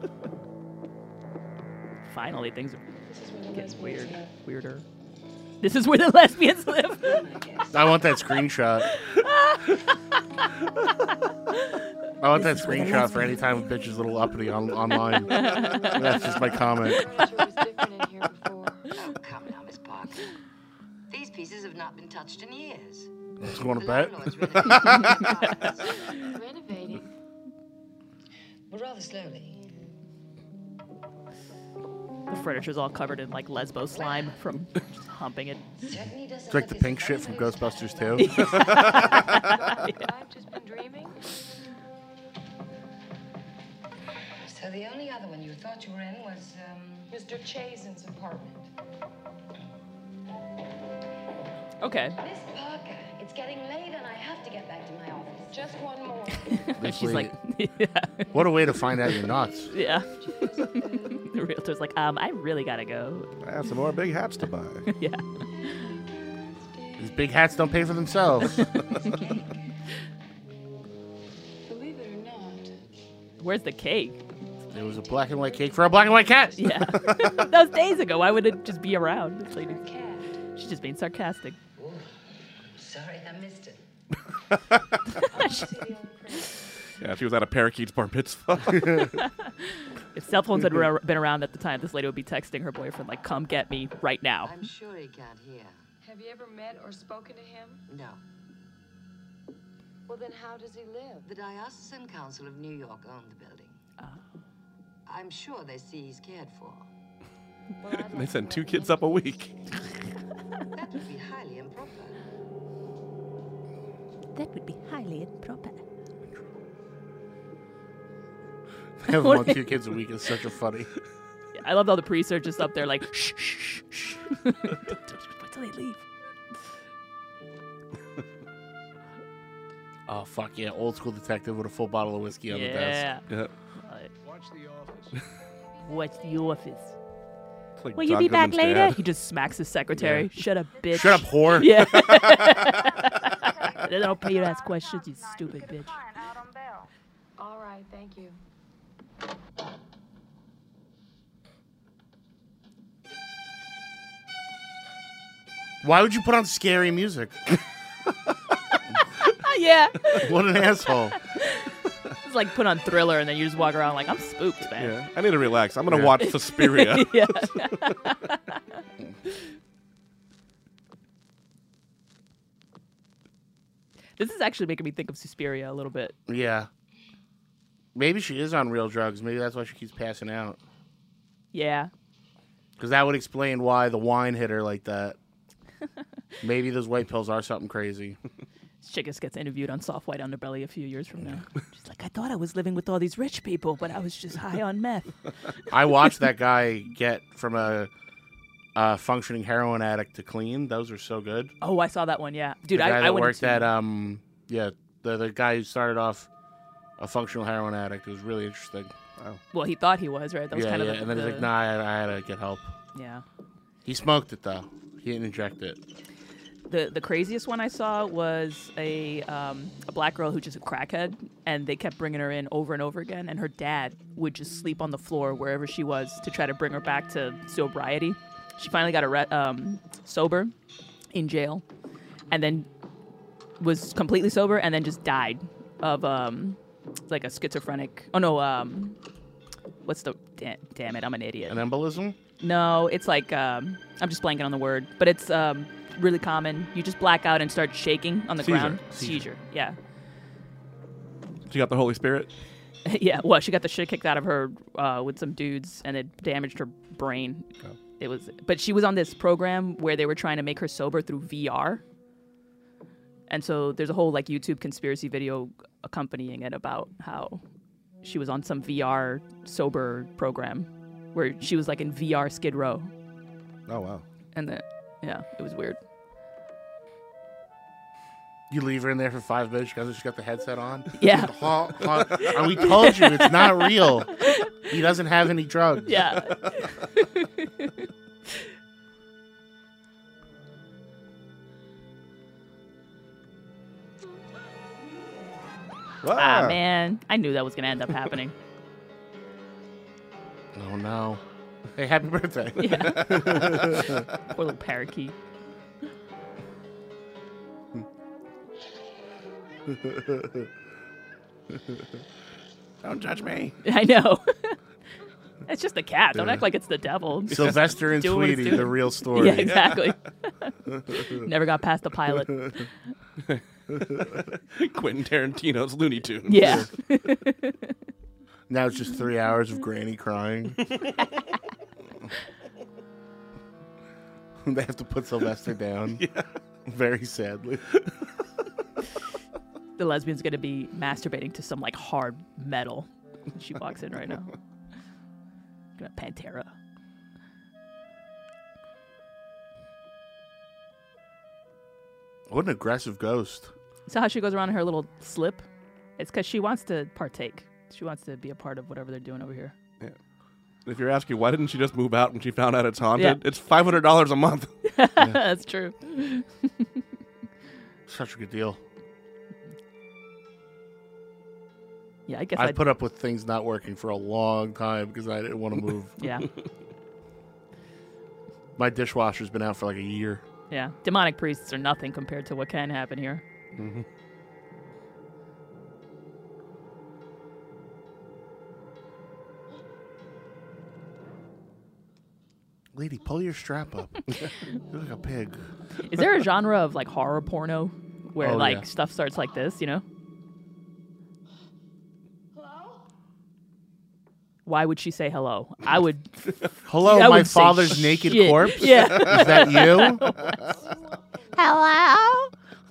Finally, things are getting weird, weirder. This is where the lesbians live. I want that screenshot. I want that This is where the screenshot for any time a bitch is a little uppity on, online. That's just my comment. Oh, come now, Miss Parker. These pieces have not been touched in years. Just want to bet? Landlord's renovating. Renovating. But rather slowly. The furniture's all covered in like Lesbo slime from just humping it. It's like the pink shit from Ghostbusters two. I've just been dreaming. So the only other one you thought you were in was, um... Mister Chazen's apartment. Okay. Miss Parker, it's getting late and I have to get back to my office. Just one more. She's like, yeah. What a way to find out you're nuts. Yeah. The realtor's like, um, I really gotta go. I have some more big hats to buy. Yeah. These big hats don't pay for themselves. Believe it or not. Where's the cake? It was a black and white cake for a black and white cat. Yeah. That was days ago. Why would it just be around? This lady. She's just being sarcastic. Ooh, sorry, I missed it. Yeah, she was at a parakeet's bar mitzvah. If cell phones had ra- been around at the time, this lady would be texting her boyfriend, like, come get me right now. I'm sure he can't hear. Have you ever met or spoken to him? No. Well, then how does he live? The Diocesan Council of New York owned the building. Oh. I'm sure they see he's cared for. Well, I'd They like send to two let kids him- up a week. That would be highly improper. That would be highly improper. Have one, two kids a week is such a funny. Yeah, I love how the priests are just up there like, shh, shh, shh, shh. Wait till they leave. Oh, fuck yeah. Old school detective with a full bottle of whiskey on Yeah. the desk. Watch The Office. Watch The Office. It's like Will you John be back Goodman's later? dad. He just smacks his secretary. Yeah. Shut up, bitch. Shut up, whore. Yeah. They don't pay you to ask questions, you stupid bitch. All right, thank you. Why would you put on scary music? Yeah. What an asshole. It's like put on Thriller and then you just walk around like, I'm spooked, man. Yeah, I need to relax. I'm gonna Yeah. watch Suspiria. Yeah. This is actually making me think of Suspiria a little bit. Yeah. Maybe she is on real drugs. Maybe that's why she keeps passing out. Yeah. Because that would explain why the wine hit her like that. Maybe those white pills are something crazy. This chick just gets interviewed on Soft White Underbelly a few years from now. She's like, I thought I was living with all these rich people, but I was just high on meth. I watched that guy get from a, a functioning heroin addict to clean. Those are so good. Oh, I saw that one, yeah. Dude, the guy I, that I went worked into... at, um, yeah, the, the guy who started off a functional heroin addict. It was really interesting. Wow. Well, he thought he was, right? That was yeah, kind of yeah. the, and then he's the- like, nah, I, I had to get help. Yeah. He smoked it, though. He didn't inject it. The the craziest one I saw was a um, a black girl who just a crackhead, and they kept bringing her in over and over again, and her dad would just sleep on the floor wherever she was to try to bring her back to sobriety. She finally got arre- um, sober in jail, and then was completely sober, and then just died of um, like a schizophrenic. Oh no, um, what's the da- damn it? I'm an idiot. An embolism? No, it's like um, I'm just blanking on the word, but it's um, really common. You just black out and start shaking on the Seizure. ground. Seizure. Seizure. Yeah. She got the Holy Spirit. Yeah. Well, she got the shit kicked out of her uh, with some dudes, and it damaged her brain. Oh. It was, but she was on this program where they were trying to make her sober through V R. And so there's a whole like YouTube conspiracy video accompanying it about how she was on some V R sober program where she was like in V R Skid Row. Oh wow. And then, yeah, it was weird. You leave her in there for five minutes because she's got the headset on? Yeah. Ha, ha. And we told you it's not real. He doesn't have any drugs. Yeah. Ah, man. I knew that was going to end up happening. Oh, no. Hey, happy birthday. Yeah. Poor little parakeet. Don't judge me. I know. It's just a cat. Don't Yeah. act like it's the devil. It's Sylvester and doing what it's Tweety, doing. the real story. Yeah, exactly. Never got past the pilot. Quentin Tarantino's Looney Tunes. Yeah. Now it's just three hours of Granny crying. They have to put Sylvester down. Yeah. Very sadly. The lesbian's gonna be masturbating to some like hard metal. She walks in right now. Gonna Pantera. What an aggressive ghost. So how she goes around in her little slip? It's because she wants to partake. She wants to be a part of whatever they're doing over here. Yeah. If you're asking why didn't she just move out when she found out it's haunted, Yeah. it's five hundred dollars a month. That's true. Such a good deal. Yeah, I guess I've I'd put up with things not working for a long time because I didn't want to move. Yeah. My dishwasher's been out for like a year. Yeah. Demonic priests are nothing compared to what can happen here. Mm-hmm. Lady, pull your strap up. You look like a pig. Is there a genre of like horror porno where Oh, like yeah. stuff starts like this, you know? Why would she say hello? I would. Hello, I my would say father's naked shit. corpse? Yeah. Is that you? Hello?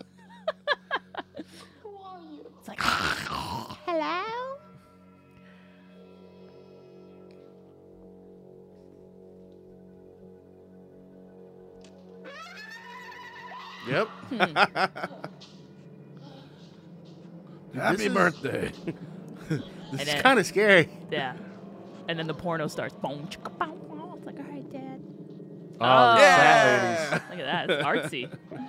It's like, Hello? Yep. Happy This is- birthday. This And is then- kind of scary. yeah. And then the porno starts. Boom, chicka, bow, wow. It's like, all right, Dad. Oh, the fat Yeah. ladies. Look at that. It's artsy.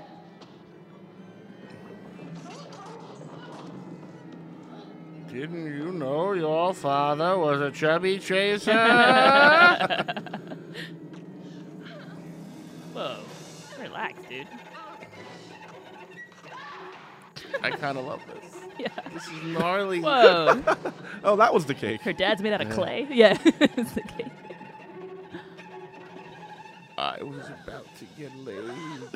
Didn't you know your father was a chubby chaser? Whoa. Relax, dude. I kind of love this. Yeah. This is gnarly. Whoa. Oh, that was the cake. Her dad's made out of Yeah. clay. Yeah. It's the cake. I was about to get laid.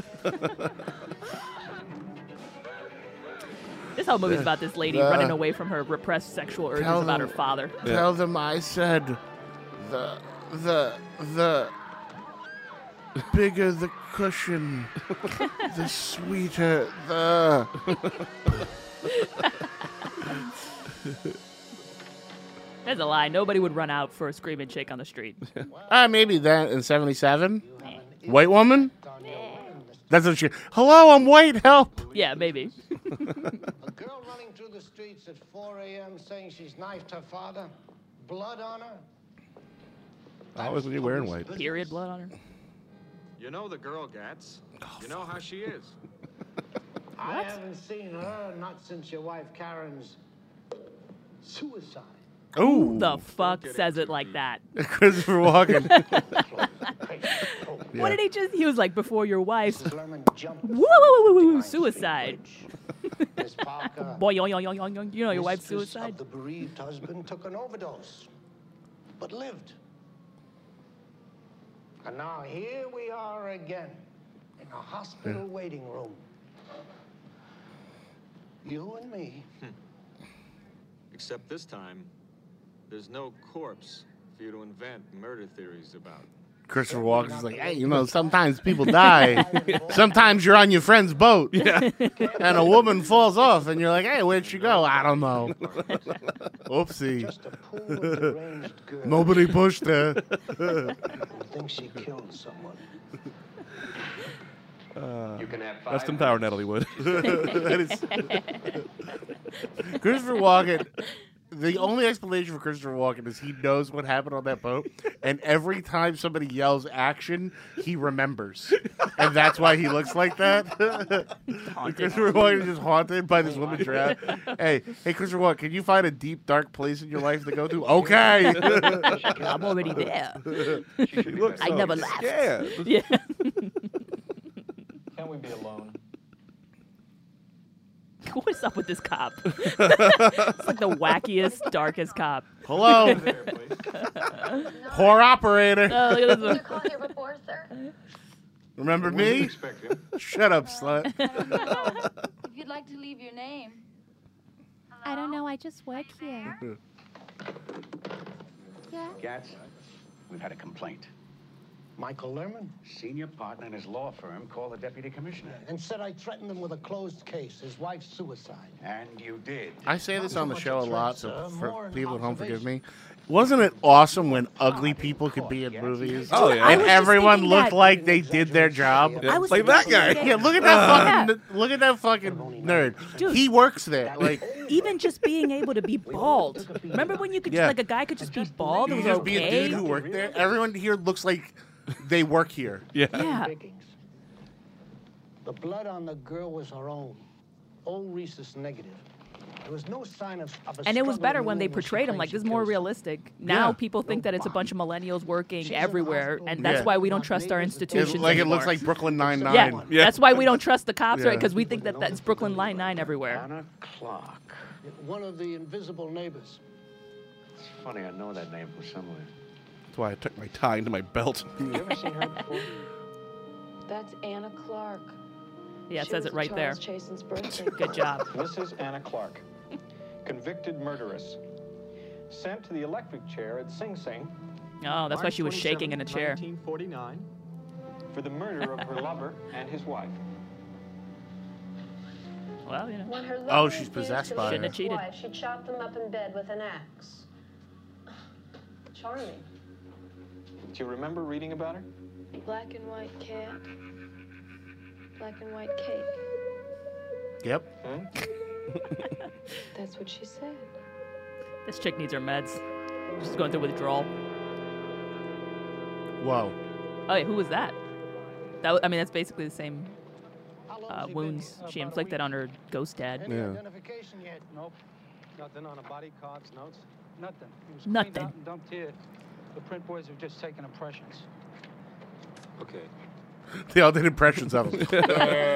This whole movie's about this lady The- running away from her repressed sexual urges Tell about her them- father. Tell them I said the the the bigger the cushion, the sweeter the. That's a lie. Nobody would run out for a screaming chick on the street. Ah, maybe that in seventy-seven. White woman. That's what she. Hello, I'm white. Help. Yeah, maybe. A girl running through the streets at four a.m. saying she's knifed her father. Blood on her. Always when you're wearing white. Period blood on her. You know the girl, Gats. You know how she is. I haven't seen her not since your wife Karen's suicide. Ooh. The fuck says it like that? Christopher Walken. What did he just? He was like, before your wife. Lerman jumped Woo, woo, woo, woo, woo, suicide. Miss Parker. Boy, yoing, yoing, yoing, yoing. You know your wife's mistress suicide. Of the bereaved husband took an overdose, but lived. And now here we are again in a hospital waiting room. You and me. Except this time, there's no corpse for you to invent murder theories about. Christopher Walken's like, hey, you know, sometimes people die. Sometimes you're on your friend's boat, Yeah. and a woman falls off, and you're like, hey, where'd she go? I don't know. Oopsie. Just a poor deranged girl. Nobody pushed her. who thinks she killed someone. Uh, You can have five rest in power, Natalie Wood. That is- Christopher Walken. The only explanation for Christopher Walken is he knows what happened on that boat, and every time somebody yells action, he remembers, and that's why he looks like that. Christopher Walken is just haunted by this woman drowned. Hey, hey, Christopher Walken, can you find a deep, dark place in your life to go to? Okay. I'm already there. She looks I so never left. scared. Yeah. Can we be alone? What is up with this cop? It's like the wackiest, darkest cop. Hello. Whore operator. Oh, look at this one. Call here before, sir. Remember What did you me? expect him? Shut up, slut. If you'd like to leave your name. I don't know. I just work here. Yeah? Gats, we've had a complaint. Michael Lerman? Senior partner in his law firm called the deputy commissioner. And said I threatened him with a closed case, his wife's suicide. And you did. I say this on the show a lot, so uh, for more an people at home, forgive observation. me. Wasn't it awesome when ugly people could be in movies? Oh, yeah. I And was just everyone thinking looked that. like they did their job. Yeah, I was like that thinking guy. that. Yeah, look at that Uh, fucking look at that fucking nerd. Dude. He works there. Like Even just being able to be bald. Remember when you could Yeah. like a guy could just be bald? It you was just be a okay. dude who worked there. Everyone here looks like they work here. Yeah. Yeah. The blood on the girl was her own. Old rhesus negative. There was no sign of, of a And it was struggle better in the when they womb she portrayed him claimed like she this is more killed. realistic. Now Yeah. people think that it's a bunch of millennials working She's in the everywhere, hospital. and that's Yeah. why we don't trust our It, institutions like it anymore. looks like Brooklyn Nine Nine. yeah, Yeah. that's why we don't trust the cops, right? Yeah. Because we think that that's Brooklyn Nine-Nine everywhere. Anna Clark. One of the invisible neighbors. It's funny, I know that name from somewhere. That's why I took my tie into my belt. You ever seen her before? That's Anna Clark. Yeah, it She says was it right there. Charles Chasen's birthday. Good job. Missus Anna Clark, convicted murderess, sent to the electric chair at Sing Sing. Oh, that's why she was shaking in a chair. nineteen forty-nine, for the murder of her lover and his wife. Well, you know. When her Oh, lover she's refused possessed to by leave Shouldn't her. have cheated. wife, she chopped them up in bed with an axe. Charming. Do you remember reading about her? Black and white cat. Black and white cake. Yep. That's what she said. This chick needs her meds. She's going through withdrawal. Whoa. Oh, wait, who was that? That wa- I mean, that's basically the same uh, wounds she inflicted on her ghost dad. Any Yeah. identification yet? Nope. Nothing on the body, cards, notes. Nothing. It was Nothing. cleaned out and dumped here. The print boys have just taken impressions. Okay. They all did impressions of him. Uh,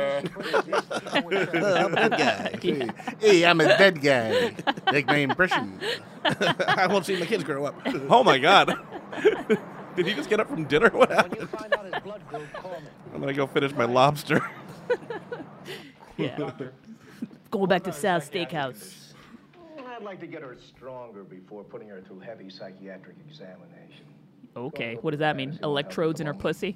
I'm a dead guy. Hey, I'm a dead guy. Make my impression. I won't see my kids grow up. Oh my god. Did he just get up from dinner? What When you happened? find out his blood group, call me. I'm gonna go finish my lobster. Yeah. Going back to Sal's Steakhouse. I'd like to get her stronger before putting her through heavy psychiatric examination. Okay, what does that mean? Electrodes in her pussy?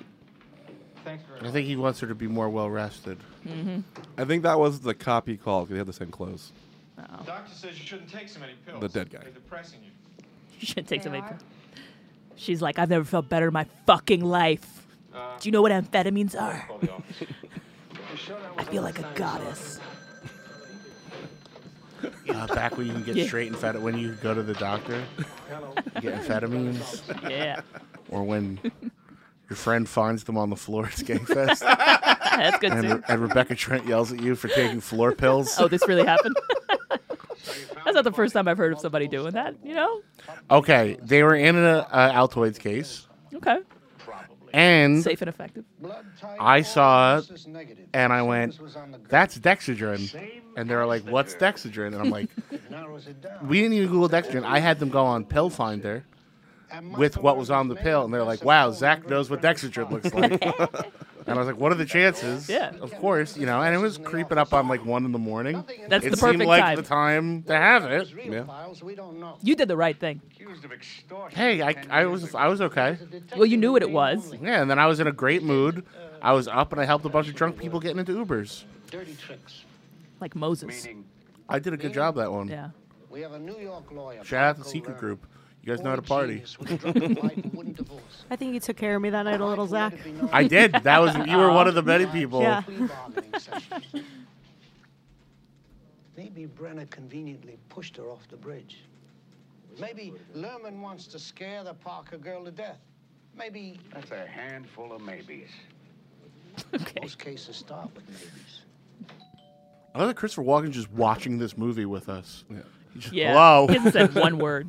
I think he wants her to be more well rested. Mm-hmm. I think that was the cop he called because they had the same clothes. Oh. Doctor says you shouldn't take so many pills. The dead guy. They're depressing you. You should take They some. are? She's like, I've never felt better in my fucking life. Uh, Do you know what amphetamines are? call the office. You sure that I was feel on like the a sign? goddess. Uh, back when you can get Yeah. straight amphetamines, when you go to the doctor, you get amphetamines. Yeah. Or when your friend finds them on the floor at Skankfest. That's good and, too. and Rebecca Trent yells at you for taking floor pills. Oh, this really happened? That's not the first time I've heard of somebody doing that, you know? Okay, they were in an uh, Altoids case. Okay. And Safe and effective. I saw it, and I went, that's Dexedrine. And they were like, what's Dexedrine? And I'm like, we didn't even Google Dexedrine. I had them go on Pill Finder with what was on the pill. And they're like, wow, Zach knows what Dexedrine looks like. And I was like, what are the chances? Yeah. Of course, you know, and it was creeping up on like one in the morning. That's it the seemed perfect like time. the time to have it. Yeah. You did the right thing. Hey, I, I was I was okay. Well, you knew what it was. Yeah, and then I was in a great mood. I was up and I helped a bunch of drunk people getting into Ubers. Dirty tricks. Like Moses. I did a good job that one. Yeah. We have a New York lawyer. Shout out to Secret Group. You guys know how to party. I think you took care of me that night a little, Zach. I did. That was you were one of the many people. Yeah. Maybe Brenner conveniently pushed her off the bridge. Maybe Lerman wants to scare the Parker girl to death. Maybe That's a handful of maybes. most cases start with maybes. I love that Christopher Walken's just watching this movie with us. Yeah. Just, Yeah. Hello. He hasn't said one word.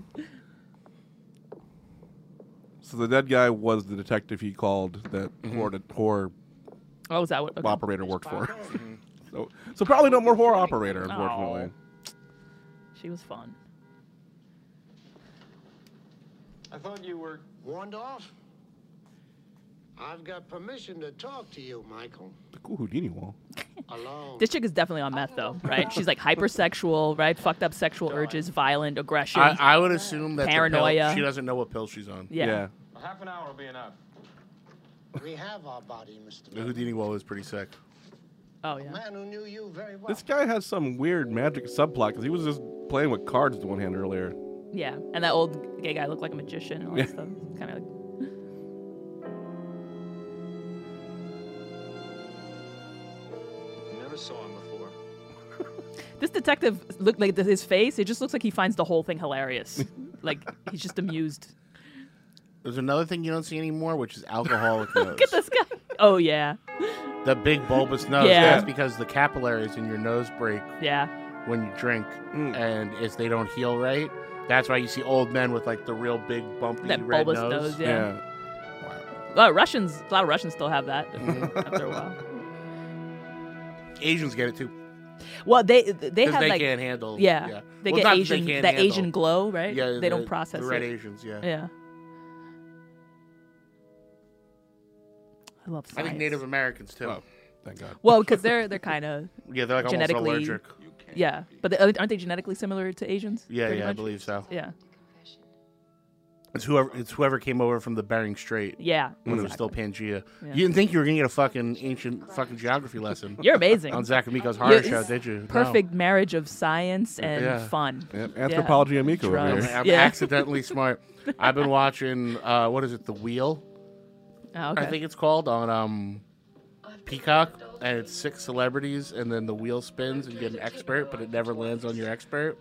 So the dead guy was the detective he called that horror, horror Oh, is that what? Okay. operator worked for. so, so probably no more horror operator, unfortunately. She was fun. I thought you were Warned off? I've got permission to talk to you, Michael. The cool Houdini wall. Alone. This chick is definitely on meth, though, right? She's like hypersexual, right? Fucked up sexual urges, violent aggression. I, I would assume that the Paranoia. pill, she doesn't know what pill she's on. Yeah. half an hour will be enough. We have our body, Mister The Houdini wall is pretty sick. Oh, A yeah. man who knew you very well. This guy has some weird magic subplot because he was just playing with cards with one hand earlier. Yeah, and that old gay guy looked like a magician and all that stuff. Kind of like. Never saw him before. This detective looked like his face. It just looks like he finds the whole thing hilarious. Like he's just amused. There's another thing you don't see anymore, which is alcoholic nose. Look at this guy. Oh yeah. The big bulbous nose. Yeah. That's because the capillaries in your nose break. Yeah. When you drink, and if they don't heal right, that's why you see old men with like the real big bumpy That red bulbous nose. nose, yeah. Well, Russians, a lot of Russians still have that after a while. Asians get it too. Well, they they 'Cause have they like can't handle- Yeah, yeah. they Well, get not that they Asian can't that handle. Asian glow, right? Yeah, they the- don't process the red it. Asians, yeah. Yeah. I love I science. think Native Americans too. Thank God. Well, because they're they're kind of Yeah, they're like almost genetically allergic. Yeah, but they, aren't they genetically similar to Asians? Yeah, pretty yeah, I much? believe so. Yeah. It's whoever it's whoever came over from the Bering Strait. Yeah, when it was exactly. still Pangea. Yeah. You didn't think you were gonna get a fucking ancient fucking geography lesson. You're amazing. On Zach Amico's horror You- show, did you? No. Perfect marriage of science and Yeah. fun. Yep, anthropology Amico over Drugs. here. I'm Yeah. accidentally smart. I've been watching uh, what is it, The Wheel? Oh, okay. I think it's called on um, Peacock, and it's six celebrities, and then the wheel spins, and you get an expert, but it never lands on your expert.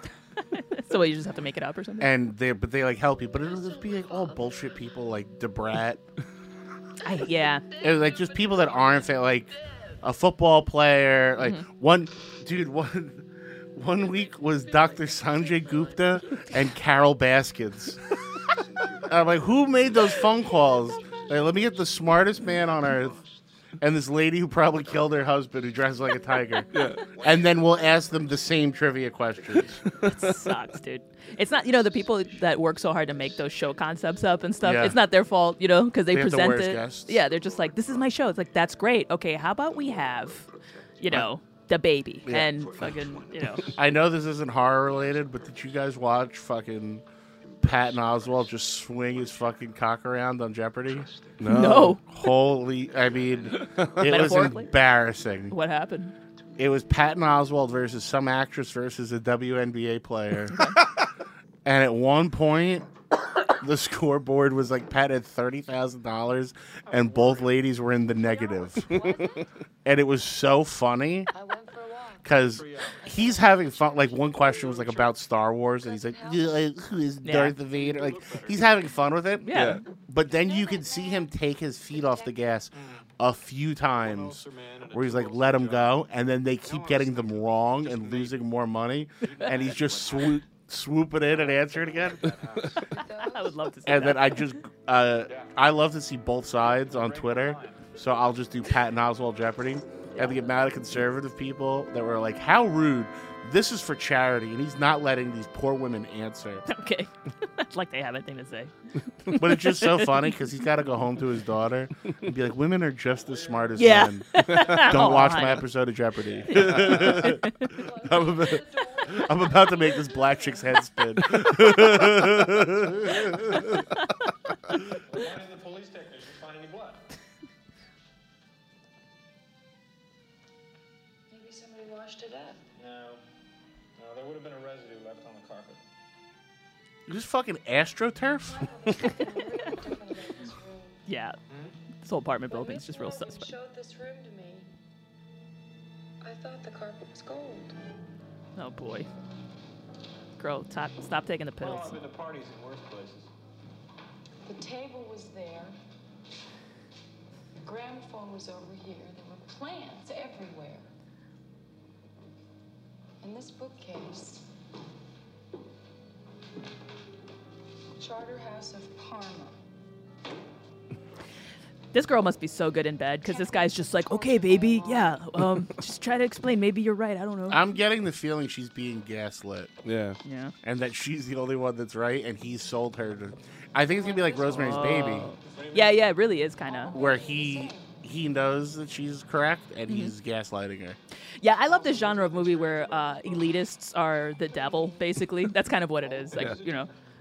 So what, you just have to make it up or something? And they, but they like help you, but it'll just be like all bullshit people, like Debrat, I, yeah. and like just people that aren't fa- like a football player. Like Mm-hmm. one dude, one one week was Doctor Sanjay Gupta and Carol Baskins. I'm like, who made those phone calls? Like, let me get the smartest man on earth and this lady who probably killed her husband who dresses like a tiger. Yeah. And then we'll ask them the same trivia questions. That sucks, dude. It's not, you know, the people that work so hard to make those show concepts up and stuff. Yeah. It's not their fault, you know, because they, They have the present worst it. guests. Yeah, they're just like, this is my show. It's like, that's great. Okay, how about we have, you know, the baby Yeah. and fucking, you know. I know this isn't horror related, but did you guys watch fucking Patton Oswalt just swing his fucking cock around on Jeopardy? No. No. Holy, I mean, it was Metaphorically? embarrassing. What happened? It was Patton Oswalt versus some actress versus a W N B A player. And at one point, the scoreboard was like Pat had thirty thousand dollars, and both ladies were in the negative. And it was so funny because he's having fun. Like, one question was like about Star Wars, and he's like, "Yeah, who is Yeah. Darth Vader?" Like, he's having fun with it. Yeah. But then you can see him take his feet off the gas a few times where he's like, let him go, and then they keep getting them wrong and losing more money, and he's just swoop, swooping in and answering again. I would love to see And that. then I just, uh, I love to see both sides on Twitter, so I'll just do Patton Oswalt Jeopardy, and the amount of conservative people that were like, how rude. This is for charity, and he's not letting these poor women answer. Okay. It's like they have anything to say. But it's just so funny because he's got to go home to his daughter and be like, women are just as smart as Yeah. men. Don't Oh, watch honey. my episode of Jeopardy. I'm, about, I'm about to make this black chick's head spin. One of the police technicians find any blood? Maybe somebody washed it up. No. No, there would have been a residue left on the carpet. Just fucking AstroTurf? Yeah. This whole apartment building is just real suspect. Showed this room to me. I thought the carpet was gold. Oh, boy. Girl, top, stop taking the Well, pills. I've been to parties in worse places. The table was there. The gramophone was over here. There were plants everywhere. And this bookcase. Charterhouse of Parma. This girl must be so good in bed because this guy's just like, okay, baby, yeah, um, just try to explain. Maybe you're right. I don't know. I'm getting the feeling she's being gaslit. Yeah. Yeah. And that she's the only one that's right, and he sold her to. I think it's going to be like Rosemary's Baby, Oh. Yeah, yeah, it really is kind of. where he he knows that she's correct, and Mm-hmm. he's gaslighting her. Yeah, I love this genre of movie where uh, elitists are the devil, basically. That's kind of what it is. Like, Yeah. you know,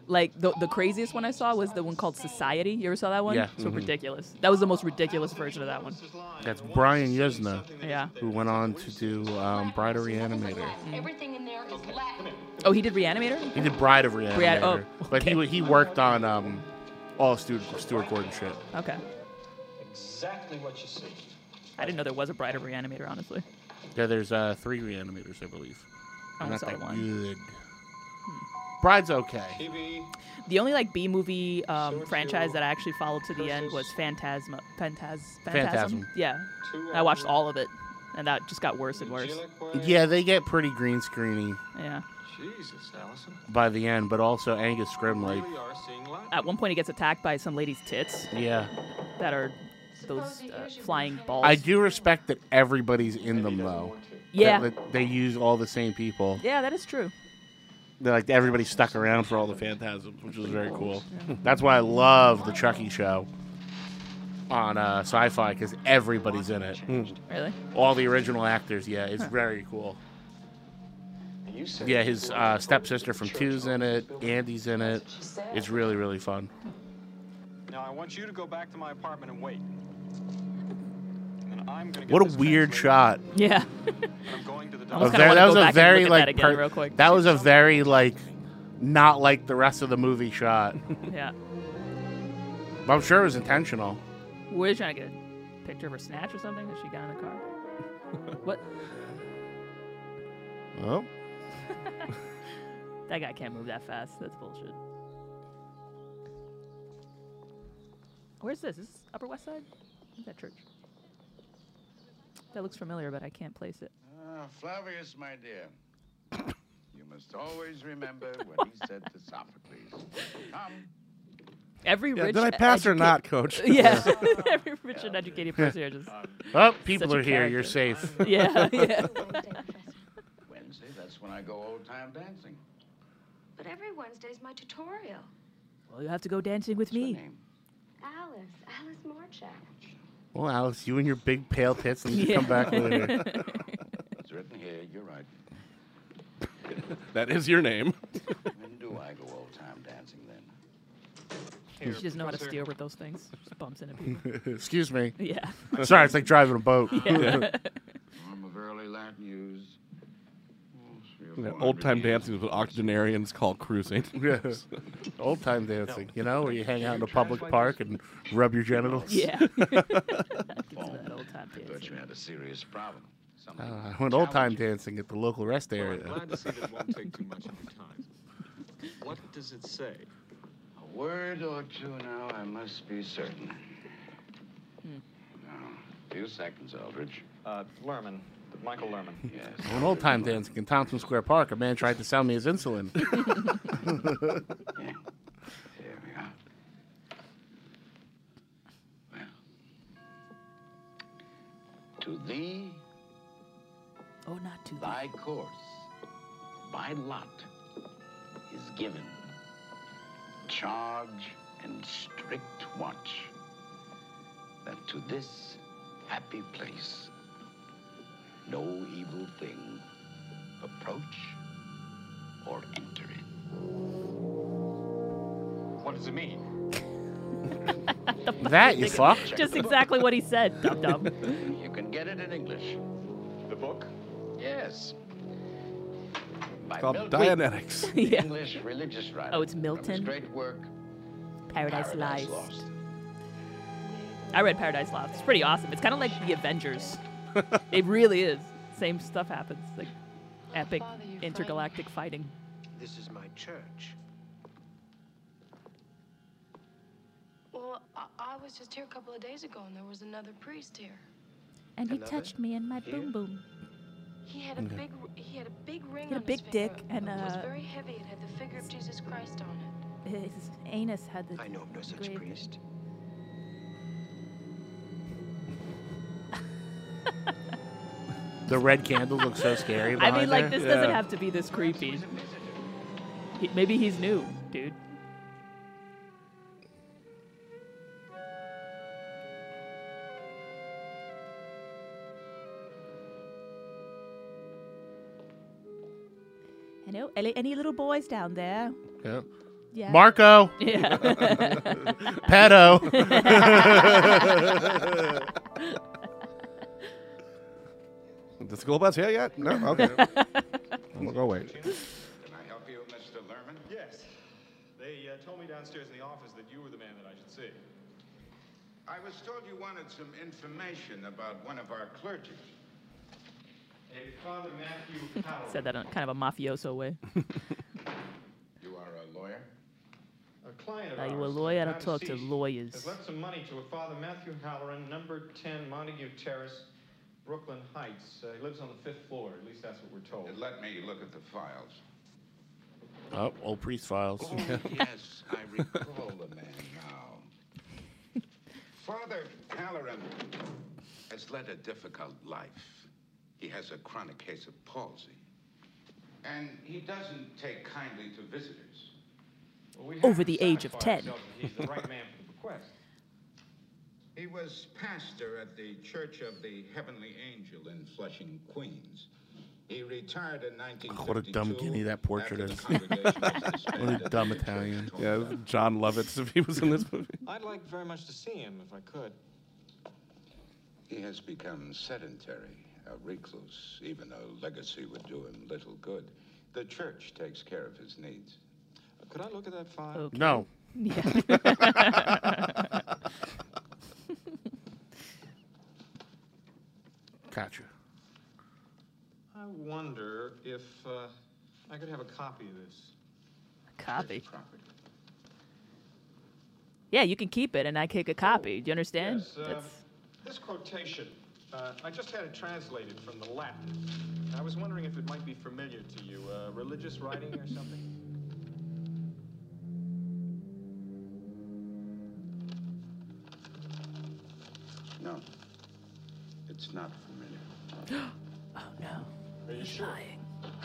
Like the the craziest one I saw was the one called Society. You ever saw that one? Yeah. So Mhm. ridiculous. That was the most ridiculous version of that one. That's Brian Yuzna. Yeah. Who went on to do um, Bride of Reanimator. Everything in there is Latin. Oh, he did Reanimator? He did Bride of Reanimator. Bride- oh, But he he worked on um, all of Stuart, Stuart Gordon shit. Okay. Exactly what you see. I didn't know there was a Bride of Reanimator, honestly. Yeah, there's uh, three Reanimators, I believe. I They're only not saw that one. good. Bride's okay. The only like B movie um, franchise that I actually followed to the end was Phantasma. Phantaz- Phantasm. Phantasm. Yeah. I watched all of it, and that just got worse and worse. Yeah, they get pretty green screeny Yeah. Jesus, Allison. by the end, but also Angus Scrimm, like, At one point, he gets attacked by some lady's tits. yeah. That are those uh, flying balls. I do respect that everybody's in them, though. Yeah. That, that they use all the same people. Yeah, that is true. They're like, everybody stuck around for all the Phantasms, which was very cool. That's why I love the Chucky show on uh, Sci-Fi, because everybody's in it. Really? All the original actors, yeah. It's very cool. Yeah, his uh, stepsister from Two's in it. Andy's in it. It's really, really fun. Now I want you to go back to my apartment and wait. And then I'm gonna get What a this weird translated. shot. Yeah. I'm going to the A Almost very- kinda that wanna was go a back and very look at like that again per- real quick. that was a very like not like the rest of the movie shot. Yeah. But I'm sure it was intentional. We're trying to get a picture of her snatch or something that she got in the car. What? Oh. That guy can't move that fast. That's bullshit. Where's this? Is this Upper West Side? Where's that church? That looks familiar, but I can't place it. Ah, Flavius, my dear, you must always remember what he said to Sophocles. Come. Every Yeah, rich did I pass or educa- not, Coach? Yeah. Every rich and educated person here just. Oh, people such a are here. character. You're safe. Yeah, yeah. Wednesday, that's when I go old time dancing. But every Wednesday's my tutorial. Well, you have to go dancing with me. Alice, Alice Marchak. Well, Alice, you and your big pale tits need to Yeah. come back later. It's written here, you're right. That is your name. When do I go old time dancing then? She doesn't know how to steer with those things. Just bumps into people. Excuse me. Yeah. Sorry, it's like driving a boat. Yeah. Form of early Latin use. Yeah, old time dancing is what octogenarians call cruising. Yeah. Old time dancing, you know, where you hang out in a public park and rub your genitals. Yeah. I thought you had a serious problem. Uh, I went old time dancing at the local rest Well, area. I'm glad to see that it won't take too much of your time. What does it say? A word or two now, I must be certain. Hmm. Now, a few seconds, Eldridge. Uh, Lerman. Michael Lerman. Yes. I went old time dancing in Thompson Square Park. A man tried to sell me his insulin. Yeah. Here we are. Well. To thee, Oh, not too thy course, by lot, is given. Charge and strict watch, that to this happy place no evil thing approach or enter it. What does it mean? That you fuck. Just exactly what he said, dum dum. You can get it in English. The book? Yes. By Called Milton, Dianetics. the Yeah. English religious writer. Oh, it's From Milton? his great work, Paradise, Paradise Lost. Lost. I read Paradise Lost. It's pretty awesome. It's kind of like the Avengers. It really is. Same stuff happens. Like epic intergalactic fighting. This is my church. Well, I, I was just here a couple of days ago, and there was another priest here. And he Another? touched me in my Here? boom boom. He had a big, he had a big ring He had a on big his dick finger. and It was a- very heavy. It had the figure of Jesus Christ on it. His anus had the. I know of no such grave- priest. The red candle looks so scary. I behind mean, like, there. this doesn't have to be this creepy. He, maybe he's new, dude. Hello, any, any little boys down there? Yeah. Yeah. Marco. Yeah. Pedo. The school bus here yet? No? Okay. We'll go wait. Can I help you, Mister Lerman? Yes. They uh, told me downstairs in the office that you were the man that I should see. I was told you wanted some information about one of our clergy. A Father Matthew Howard. Said that in kind of a mafioso way. You are a lawyer? A client of Are you a ours, lawyer? I now don't talk to deceased, lawyers. Has left some money to a Father Matthew Halloran, number ten Montague Terrace, Brooklyn Heights. Uh, he lives on the fifth floor. At least that's what we're told. Let me look at the files. Oh, old priest files. Oh, yes, I recall the man now. Father Halloran has led a difficult life. He has a chronic case of palsy. And he doesn't take kindly to visitors. Well, we Over have the to age of satisfy ten. ourselves that he's the right man for the bequest. He was pastor at the Church of the Heavenly Angel in Flushing, Queens. He retired in nineteen fifty-two. What a dumb guinea that portrait after is. the congregation was disbanded. What a dumb Italian. Yeah, John Lovitz if he was in this movie. I'd like very much to see him if I could. He has become sedentary, a recluse. Even a legacy would do him little good. The church takes care of his needs. Uh, could I look at that file? Okay. No. Yeah. Gotcha. I wonder if uh, I could have a copy of this. Copy. Yeah, you can keep it, and I take a copy. Do you understand? Yes, uh, That's- this quotation, uh, I just had it translated from the Latin. I was wondering if it might be familiar to you, uh, religious writing or something? No, it's not familiar. Oh no. Are you He's sure? lying.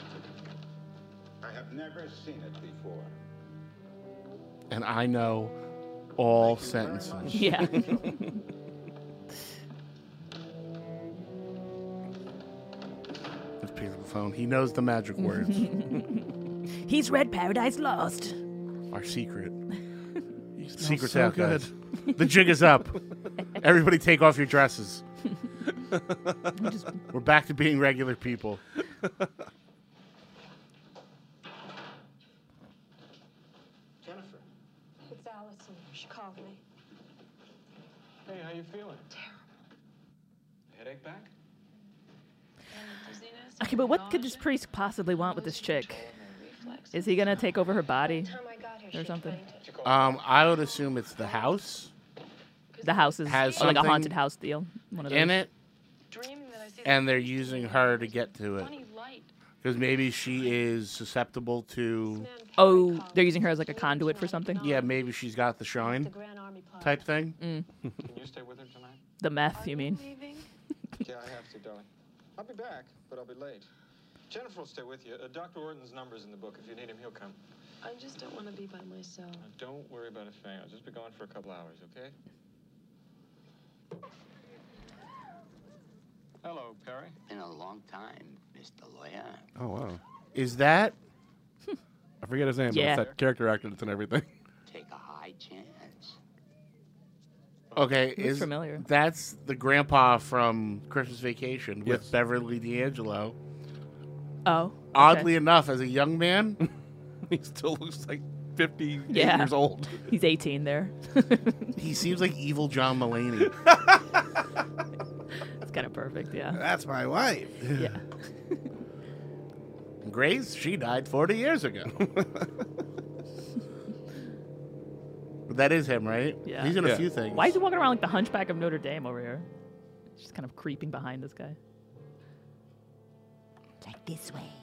I have never seen it before. And I know all sentences. Yeah. Let's pick up the phone. He knows the magic words. He's read Paradise Lost. Our secret. smells Secret's so out, guys. The jig is up. Everybody take off your dresses. We're back to being regular people. Jennifer. It's Allison. She called me. Hey, how you feeling? Headache back? Okay, but what could this priest possibly want with this chick? Is he gonna take over her body or something? Um, I would assume it's the house. The house is Has oh, like a something haunted house deal. One of those. in it, and they're using her to get to it. Because maybe she is susceptible to. Oh, they're using her as like a conduit for something. Yeah, maybe she's got the shine type thing. Mm. Can you stay with her tonight? The meth, you mean? Yeah, I have to, darling. I'll be back, but I'll be late. Jennifer will stay with you. Uh, Doctor Orton's number's in the book. If you need him, he'll come. I just don't want to be by myself. Now, don't worry about a thing. I'll just be gone for a couple hours, okay? Hello, Perry. Been a long time, Mister Lawyer. Oh, wow. Is that? I forget his name, Yeah. but it's that character actor that's in everything. Take a high chance. Okay, Looks is familiar. that's the grandpa from Christmas Vacation with Yes. Beverly D'Angelo. Oh. okay. Oddly enough, as a young man, He still looks like fifty-eight Yeah. years old. He's eighteen there. he seems like evil John Mulaney. It's kind of perfect, yeah. That's my wife. Yeah. Grace, she died forty years ago. But that is him, right? Yeah. He's in a Yeah. few things. Why is he walking around like the Hunchback of Notre Dame over here? Just kind of creeping behind this guy. Like this way.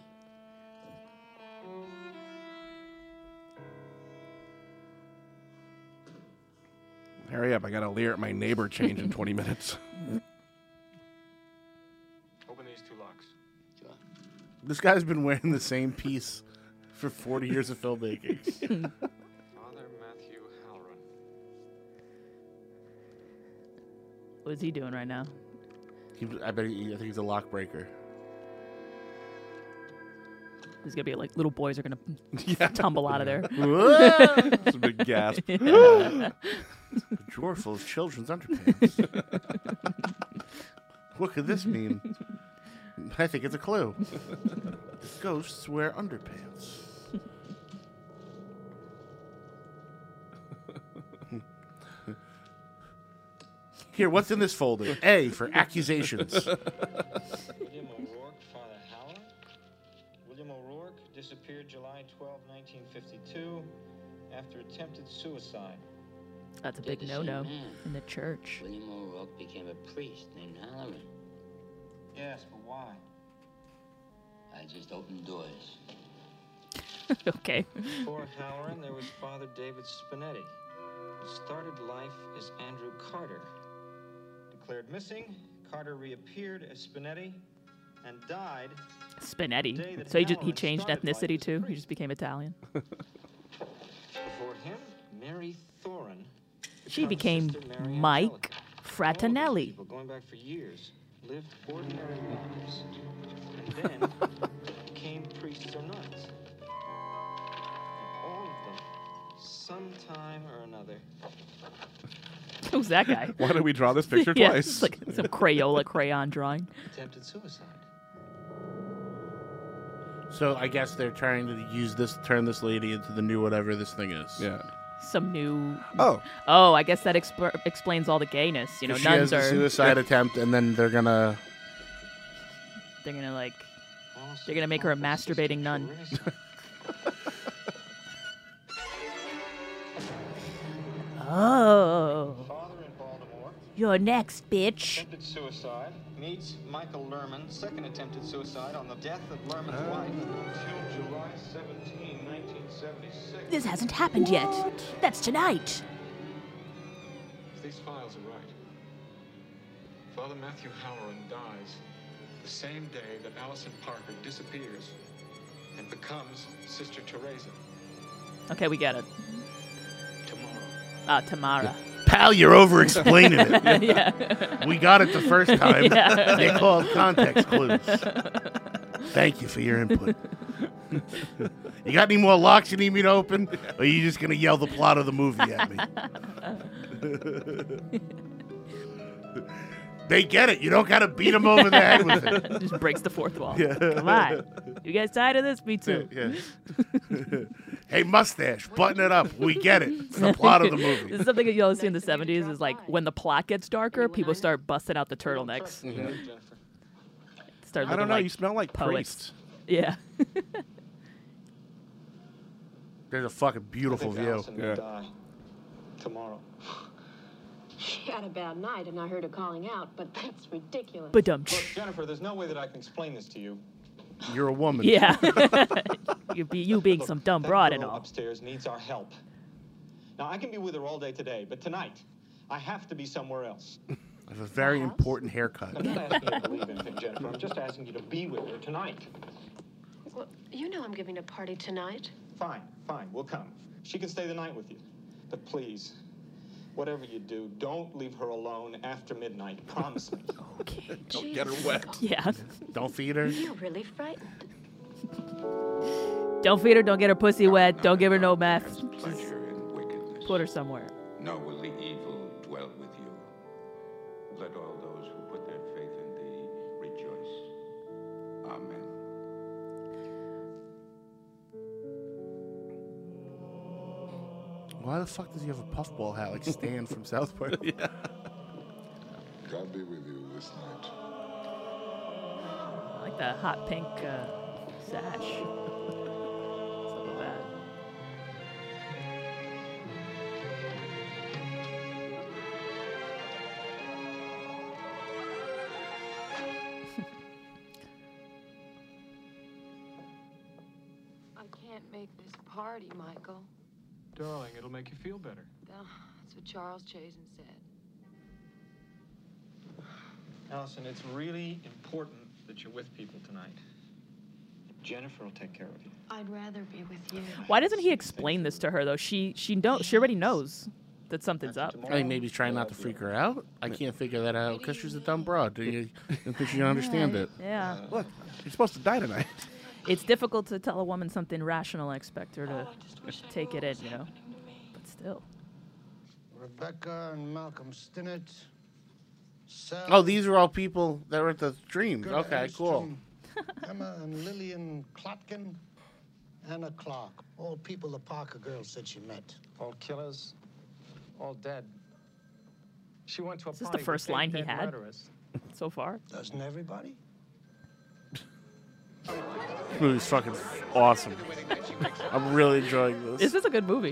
Hurry up, I gotta leer at my neighbor change in twenty minutes. Open these two locks. This guy's been wearing the same piece for forty years of filmmaking. Father Matthew Halloran. What is he doing right now? He, I bet he, I think he's a lock breaker. There's gonna be like little boys are gonna tumble out of there. It's a big gasp. Yeah. A drawer full of children's underpants. What could this mean? I think it's a clue. Ghosts wear underpants. Here, what's in this folder? A for accusations. William O'Rourke, Father Howard. William O'Rourke disappeared July twelfth, nineteen fifty-two, after attempted suicide. That's a They're big the no-no same man. in the church. William O'Rourke became a priest named Halloran. Yes, but why? I just opened doors. Okay. Before Halloran, there was Father David Spinetti, who started life as Andrew Carter. Declared missing, Carter reappeared as Spinetti and died. the day Spinetti. that So he just he Halloran changed started life ethnicity as a too. He priest. just became Italian. Before him, Mary Thorin. She becomes became Sister Mary Mike Angelica. All of these Fratanelli. people, going back for years, lived ordinary lives, and then became priests or nuns. And all of them, sometime or another, Who's that guy? Why did we draw this picture Yeah, twice? it's like some Crayola crayon drawing. attempted suicide. So I guess they're trying to use this, turn this lady into the new whatever this thing is. Yeah. Some new. Oh. Oh, I guess that exp- explains all the gayness. You know, she nuns has a are. suicide attempt, and then they're gonna. They're gonna like. They're gonna make her a masturbating nun. Oh. Father in Baltimore. You're next, bitch. Attempted suicide. Meets Michael Lerman. Second attempted suicide on the death of Lerman's wife. Until July seventeenth, nineteen seventy-six. This hasn't happened yet. That's tonight. If these files are right, Father Matthew Halloran dies the same day that Allison Parker disappears and becomes Sister Teresa. Okay, we get it. Tomorrow. Ah, Tamara. Pal, you're over explaining it. Yeah. We got it the first time. Yeah. They call it context clues. Thank you for your input. You got any more locks you need me to open? Or are you just going to yell the plot of the movie at me? They get it. You don't got to beat them over the head with it. Just breaks the fourth wall. Yeah. Come on. You guys tired of this? Me too. Yeah. Hey, mustache, button it up. We get it. It's the plot of the movie. This is something that you always see in the seventies is like when the plot gets darker, people start busting out the turtlenecks. Mhm. Start I looking don't know. like You smell like poets. priest. Yeah. There's a fucking beautiful I think view. Allison will die tomorrow. She had a bad night, and I heard her calling out, but that's ridiculous. But dumb. Look, Jennifer, there's no way that I can explain this to you. You're a woman. Yeah. you be you being some dumb That broad and girl all. upstairs needs our help. Now, I can be with her all day today, but tonight, I have to be somewhere else. I have a very important haircut. I'm not asking you to believe anything, Jennifer. I'm just asking you to be with her tonight. Well, you know I'm giving a party tonight. Fine, fine, we'll come. She can stay the night with you. But please, whatever you do, don't leave her alone after midnight. Promise me. Okay. Don't get her wet. Yeah. Don't feed her. You're really frightened. Don't feed her. Don't get her pussy wet. Don't give her no meth. Has pleasure in wickedness. Put her somewhere. Nor will the evil dwell with you. Let all those who put their faith in thee rejoice. Amen. Why the fuck does he have a puffball hat like Stan from South Park? Yeah. God be with you this night. I like that hot pink uh, sash. What's up with that? I can't make this party, Michael. Darling, it'll make you feel better. Well, that's what Charles Chazen said. Allison, it's really important that you're with people tonight. Jennifer will take care of you. I'd rather be with you. Why doesn't he explain this to her though? She she know she already knows that something's up. I think maybe he's trying not to freak her out. I can't figure that out because she's a dumb broad. Do you, you think she understand it? Yeah. Look, you're supposed to die tonight. It's difficult to tell a woman something rational and expect her to take it in, you know. But still. Rebecca and Malcolm Stinnett. Sal, Oh, these are all people that were at the streams. Gerda Okay, cool. Edstrom, Emma and Lillian Klotkin. Anna Clark. All people the Parker girl said she met. All killers, all dead. She went to a Is this party the first with line he dead had murderers. so far? Doesn't everybody? This movie's fucking awesome. I'm really enjoying this. Is this a good movie?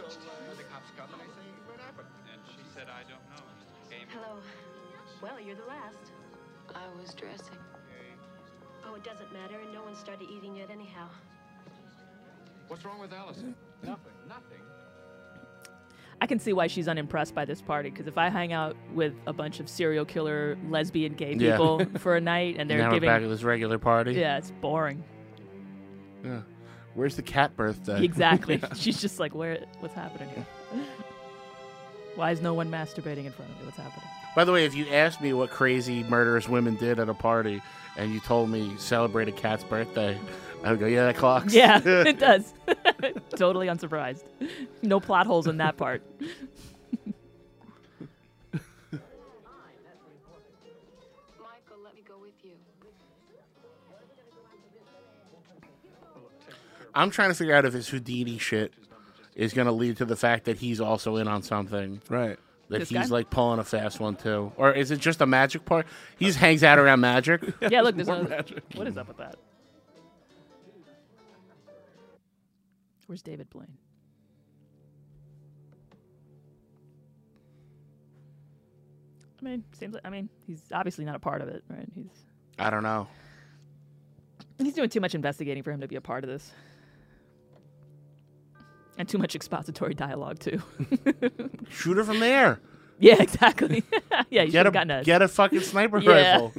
Hello. Well, you're the last. I was dressing. Oh, it doesn't matter, and no one started eating yet anyhow. What's wrong with Allison? Nothing. Nothing. I can see why she's unimpressed by this party, because if I hang out with a bunch of serial killer, lesbian, gay Yeah. people for a night and they're now we're giving... back at this regular party. Yeah, it's boring. Yeah. Where's the cat birthday? Exactly. She's just like, where? What's happening here? Why is no one masturbating in front of me? What's happening? By the way, if you asked me what crazy murderous women did at a party and you told me celebrate a cat's birthday, I would go, yeah, that clocks. Yeah, it does. Totally unsurprised. No plot holes in that part. Michael, let me go with you. I'm trying to figure out if this Houdini shit is going to lead to the fact that he's also in on something. Right. That This he's guy? like pulling a fast one too. Or is it just a magic part? He just hangs out around magic. Yeah, look, there's More a... magic. What is up with that? Where's David Blaine? I mean, seems like, I mean, he's obviously not a part of it, right? He's I don't know. he's doing too much investigating for him to be a part of this. And too much expository dialogue, too. Shoot her from there. Yeah, exactly. Yeah, you should Get have a, gotten a... get a fucking sniper Yeah. rifle.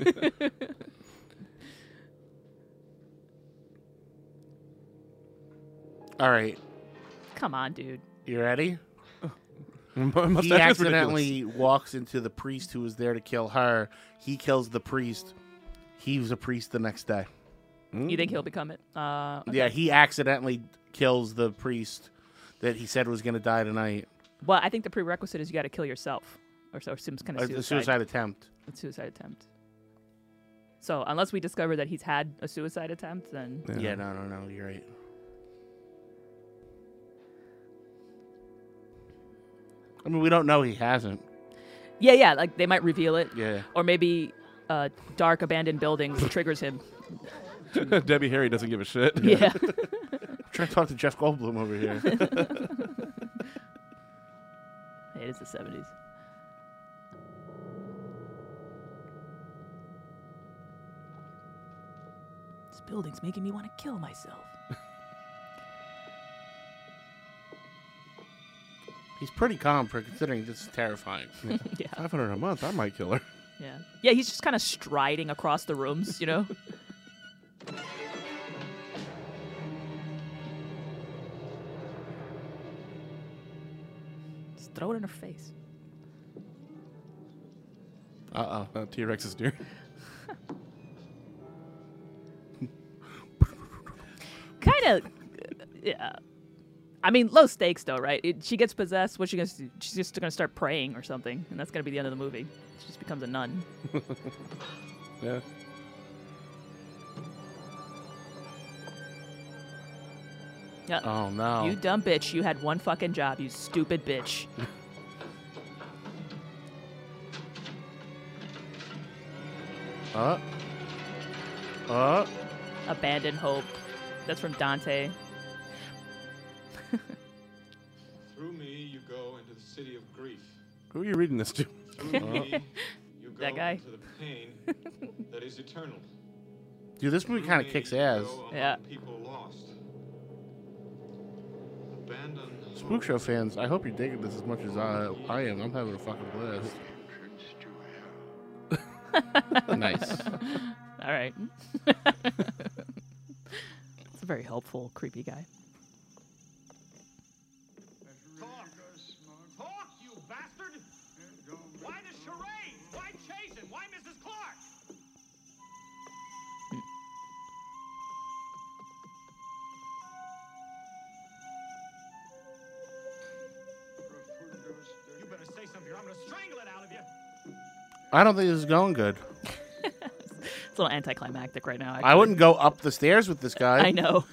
All right. Come on, dude. You ready? Mustache He is accidentally walks into the priest who was there to kill her. He kills the priest. He was a priest the next day. You think he'll become it? Uh, okay. Yeah, he accidentally kills the priest that he said was going to die tonight. Well, I think the prerequisite is you got to kill yourself, or so some kind of Uh, suicide. the suicide attempt. A suicide attempt. So unless we discover that he's had a suicide attempt, then Yeah, yeah no, no, no, you're right. I mean, we don't know he hasn't. yeah, yeah, like they might reveal it. Yeah. Or maybe uh, dark abandoned buildings triggers him. Debbie Harry doesn't give a shit. Yeah. I'm trying to talk to Jeff Goldblum over here. Hey, it is the seventies. This building's making me want to kill myself. He's pretty calm for considering this is terrifying. Yeah. five hundred a month, I might kill her. Yeah. Yeah, he's just kind of striding across the rooms, you know? Just throw it in her face. Uh-oh. Uh, T-Rex is near. Kind of, yeah. I mean, low stakes though, right? It, she gets possessed. What's she gonna do? She's just gonna start praying or something, and that's gonna be the end of the movie. She just becomes a nun. Yeah. Yeah. Oh, no. You dumb bitch! You had one fucking job. You stupid bitch. Uh. Uh. Abandon hope. That's from Dante. Through me, you go into the city of grief. Who are you reading this to? Through me, you go That guy? into the pain that is eternal. Dude, this movie kind of kicks ass. Yeah. People lost. Abandoned. Spook Show fans, I hope you're digging this as much as I, I am. I'm having a fucking blast. Nice. All right. It's a very helpful, creepy guy. Talk! Talk, you bastard! Why the charade? Why Chasen? Why Missus Clark? here, I'm gonna strangle it out of you. I don't think this is going good. It's a little anticlimactic right now. Actually. I wouldn't go up the stairs with this guy. I know.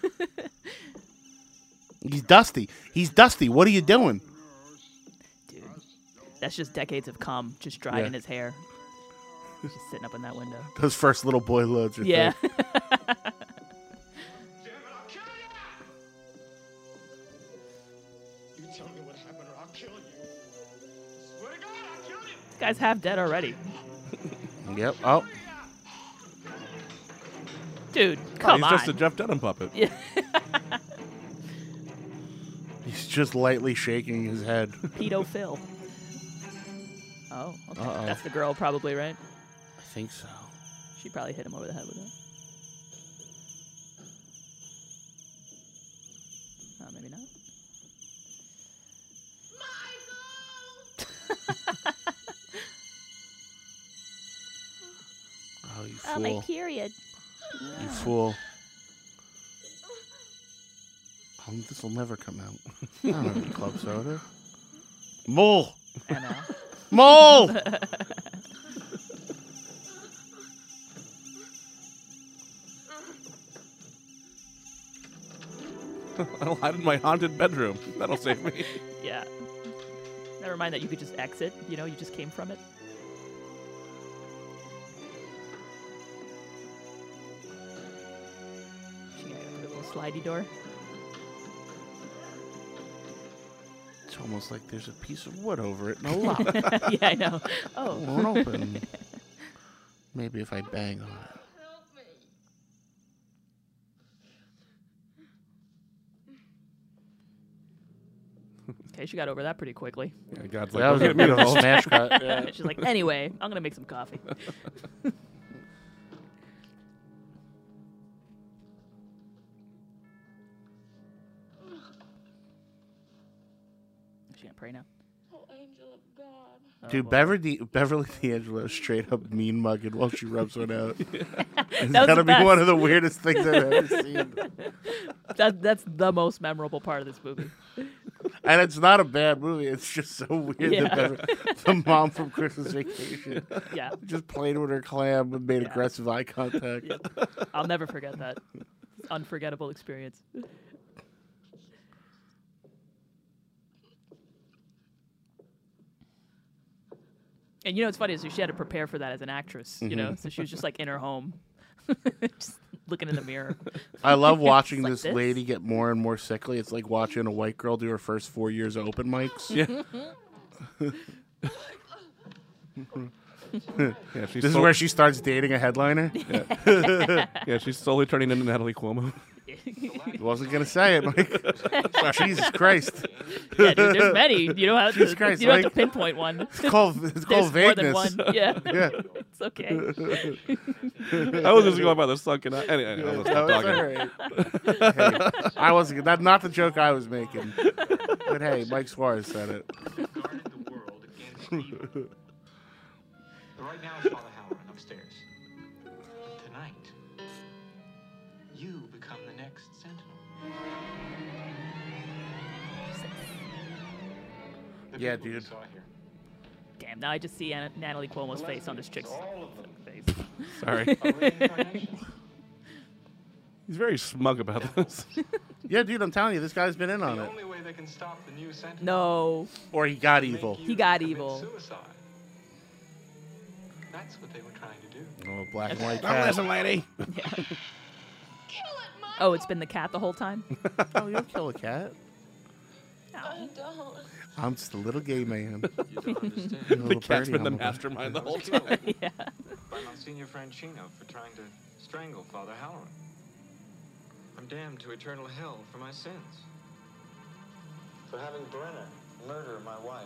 He's dusty. He's dusty. What are you doing? Dude, that's just decades of cum just drying Yeah. his hair. Just sitting up in that window. Those first little boy loads are Yeah. thick. You tell me what happened or I'll kill you. Swear to God, I'll kill you. This guy's half dead already. Yep. Oh. Dude, Oh, come he's on. just a Jeff Dunham puppet. Yeah. He's just lightly shaking his head. Pedo Phil. Oh, okay. Uh-oh. That's the girl probably, right? I think so. She probably hit him over the head with it. Oh, maybe not. Oh, you Oh, fool. my period. You fool. Oh, this will never come out. I don't have any club soda. Mole! Emma. Mole! I'll hide in my haunted bedroom. That'll save me. Yeah. Never mind that you could just exit. You know, you just came from it. She got a little slidey door. It's almost like there's a piece of wood over it and a lock. Yeah, I know. Oh. It won't open. Maybe if I bang on it. Okay, she got over that pretty quickly. Yeah, God's That like, was "Don't a get me bit of a involved." smash cut. Yeah. She's like, anyway, I'm gonna make some coffee. She gonna pray now? Oh, angel of God. Dude, Beverly, Beverly D'Angelo straight up mean mugging while she rubs one out. It's That was gotta the be best. one of the weirdest things I've ever seen. That that's the most memorable part of this movie. And it's not a bad movie. It's just so weird Yeah. that Beverly, the mom from Christmas Vacation Yeah. just played with her clam and made Yeah. aggressive eye contact. Yep. I'll never forget that. It's an unforgettable experience. And you know what's funny is she had to prepare for that as an actress, you know? Mhm. So she was just like in her home, just looking in the mirror. I love watching Just like this, lady get more and more sickly. It's like watching a white girl do her first four years of open mics. Yeah. Yeah, she's This is so- where she starts dating a headliner. Yeah. Yeah, she's slowly turning into Natalie Cuomo. Wasn't gonna say it, Mike. Jesus Christ. Yeah, dude, there's many. You don't have to, Jesus Christ, you don't have Mike. to pinpoint one. It's called, it's There's called more than vagueness. one. Yeah. Yeah. It's okay. I was just going by the sunken eye. Anyway, anyway, let's No, stop it's talking. all right. Hey, I wasn't. That's not the joke I was making. But hey, Mike Suarez said it. Guarded the world against evil. But right now is Father Halloran upstairs. Tonight, you become the next Sentinel. The Yeah, people we dude. saw here. Damn, now I just see Anna, Natalie Cuomo's face on this chick's All of them. face. Sorry. A reincarnation. He's very smug about this. Yeah, dude, I'm telling you, this guy's been in on The it. only way they can stop the new Sentinel. No. Or he got is to evil. make you He got commit evil. Suicide. That's what they were trying to do. Oh, black and white Don't cat. listen, lady. Oh, it's been the cat the whole time? Oh, you'll kill a cat. I don't. I'm just a little gay man. You don't understand. A The little cat's birdie been the on my back. mastermind the whole time. Yeah. By Monsignor Franchino for trying to strangle Father Halloran. I'm damned to eternal hell for my sins. For having Brenner murder my wife.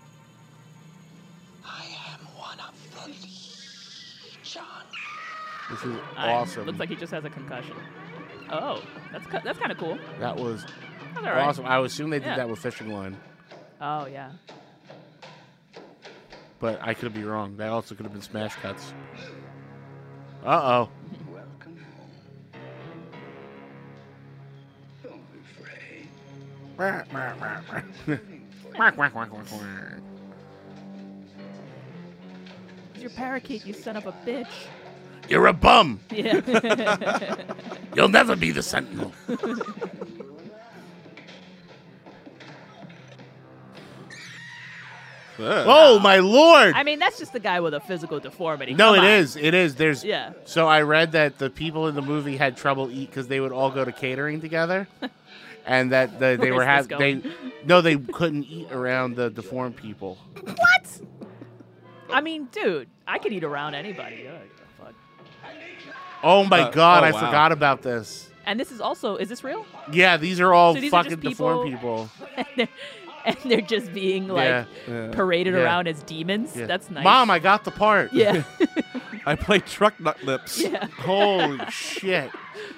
I am one of the Legion. This is I- awesome. Looks like he just has a concussion. Oh, that's cu- that's kind of cool. That was That's all right. awesome. I would assume they did Yeah. that with fishing line, Oh, yeah. but I could be wrong. That also could have been smash cuts. Uh oh. Welcome home. Don't be afraid. Quack, quack, quack, quack. Quack, quack, quack, quack, quack. your parakeet, you son of a bitch. You're a bum. Yeah. You'll never be the Sentinel. Oh my lord! I mean, that's just the guy with a physical deformity. No, Come it on. is. It is. There's. Yeah. So I read that the people in the movie had trouble eat because they would all go to catering together, and that the, they Where's were this have they. going? No, they couldn't eat around the deformed people. What? I mean, dude, I could eat around anybody. Ugh, fuck. Oh my Uh, god! oh, I wow. forgot about this. And this is also, is this real? Yeah, these are all So these are fucking just deformed people- people. and, they're, and they're just being like Yeah. Yeah. paraded Yeah. around as demons. Yeah. That's nice. Mom, I got the part. Yeah. I play truck nut lips. Yeah. Holy shit.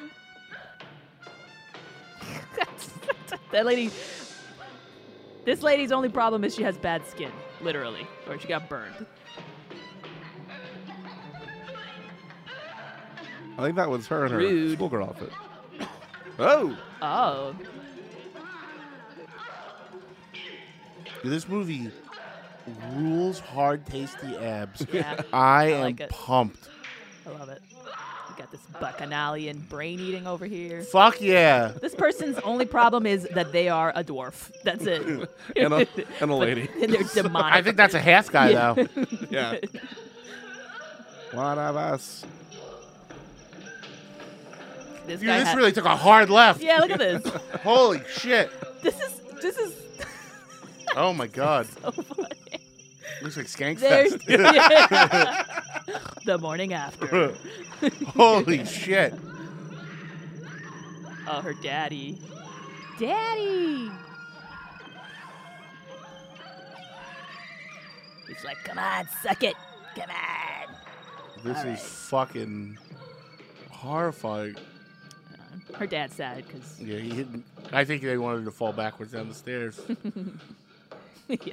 That lady. This lady's only problem is she has bad skin, literally, or she got burned. I think that was her in her Rude. schoolgirl outfit. Oh. Oh. Dude, this movie rules hard, tasty abs. Yeah, I, I am like it. pumped. I love it. We got this bacchanalian brain eating over here. Fuck yeah. This person's only problem is that they are a dwarf. That's it. And a- and a But- lady. and they're demonic. I think that's a half guy, Yeah. though. Yeah. One of us. This Dude, guy this had- really took a hard left. Yeah, look at this. Holy shit. This is this is Oh my god. so funny. Looks like Skank There's Fest. yeah. The morning after. Holy shit. Oh, her daddy. Daddy. He's like, come on, suck it. Come on. This All is right. fucking horrifying. Her dad's sad because Yeah, he hit, I think they wanted to fall backwards down the stairs. yeah.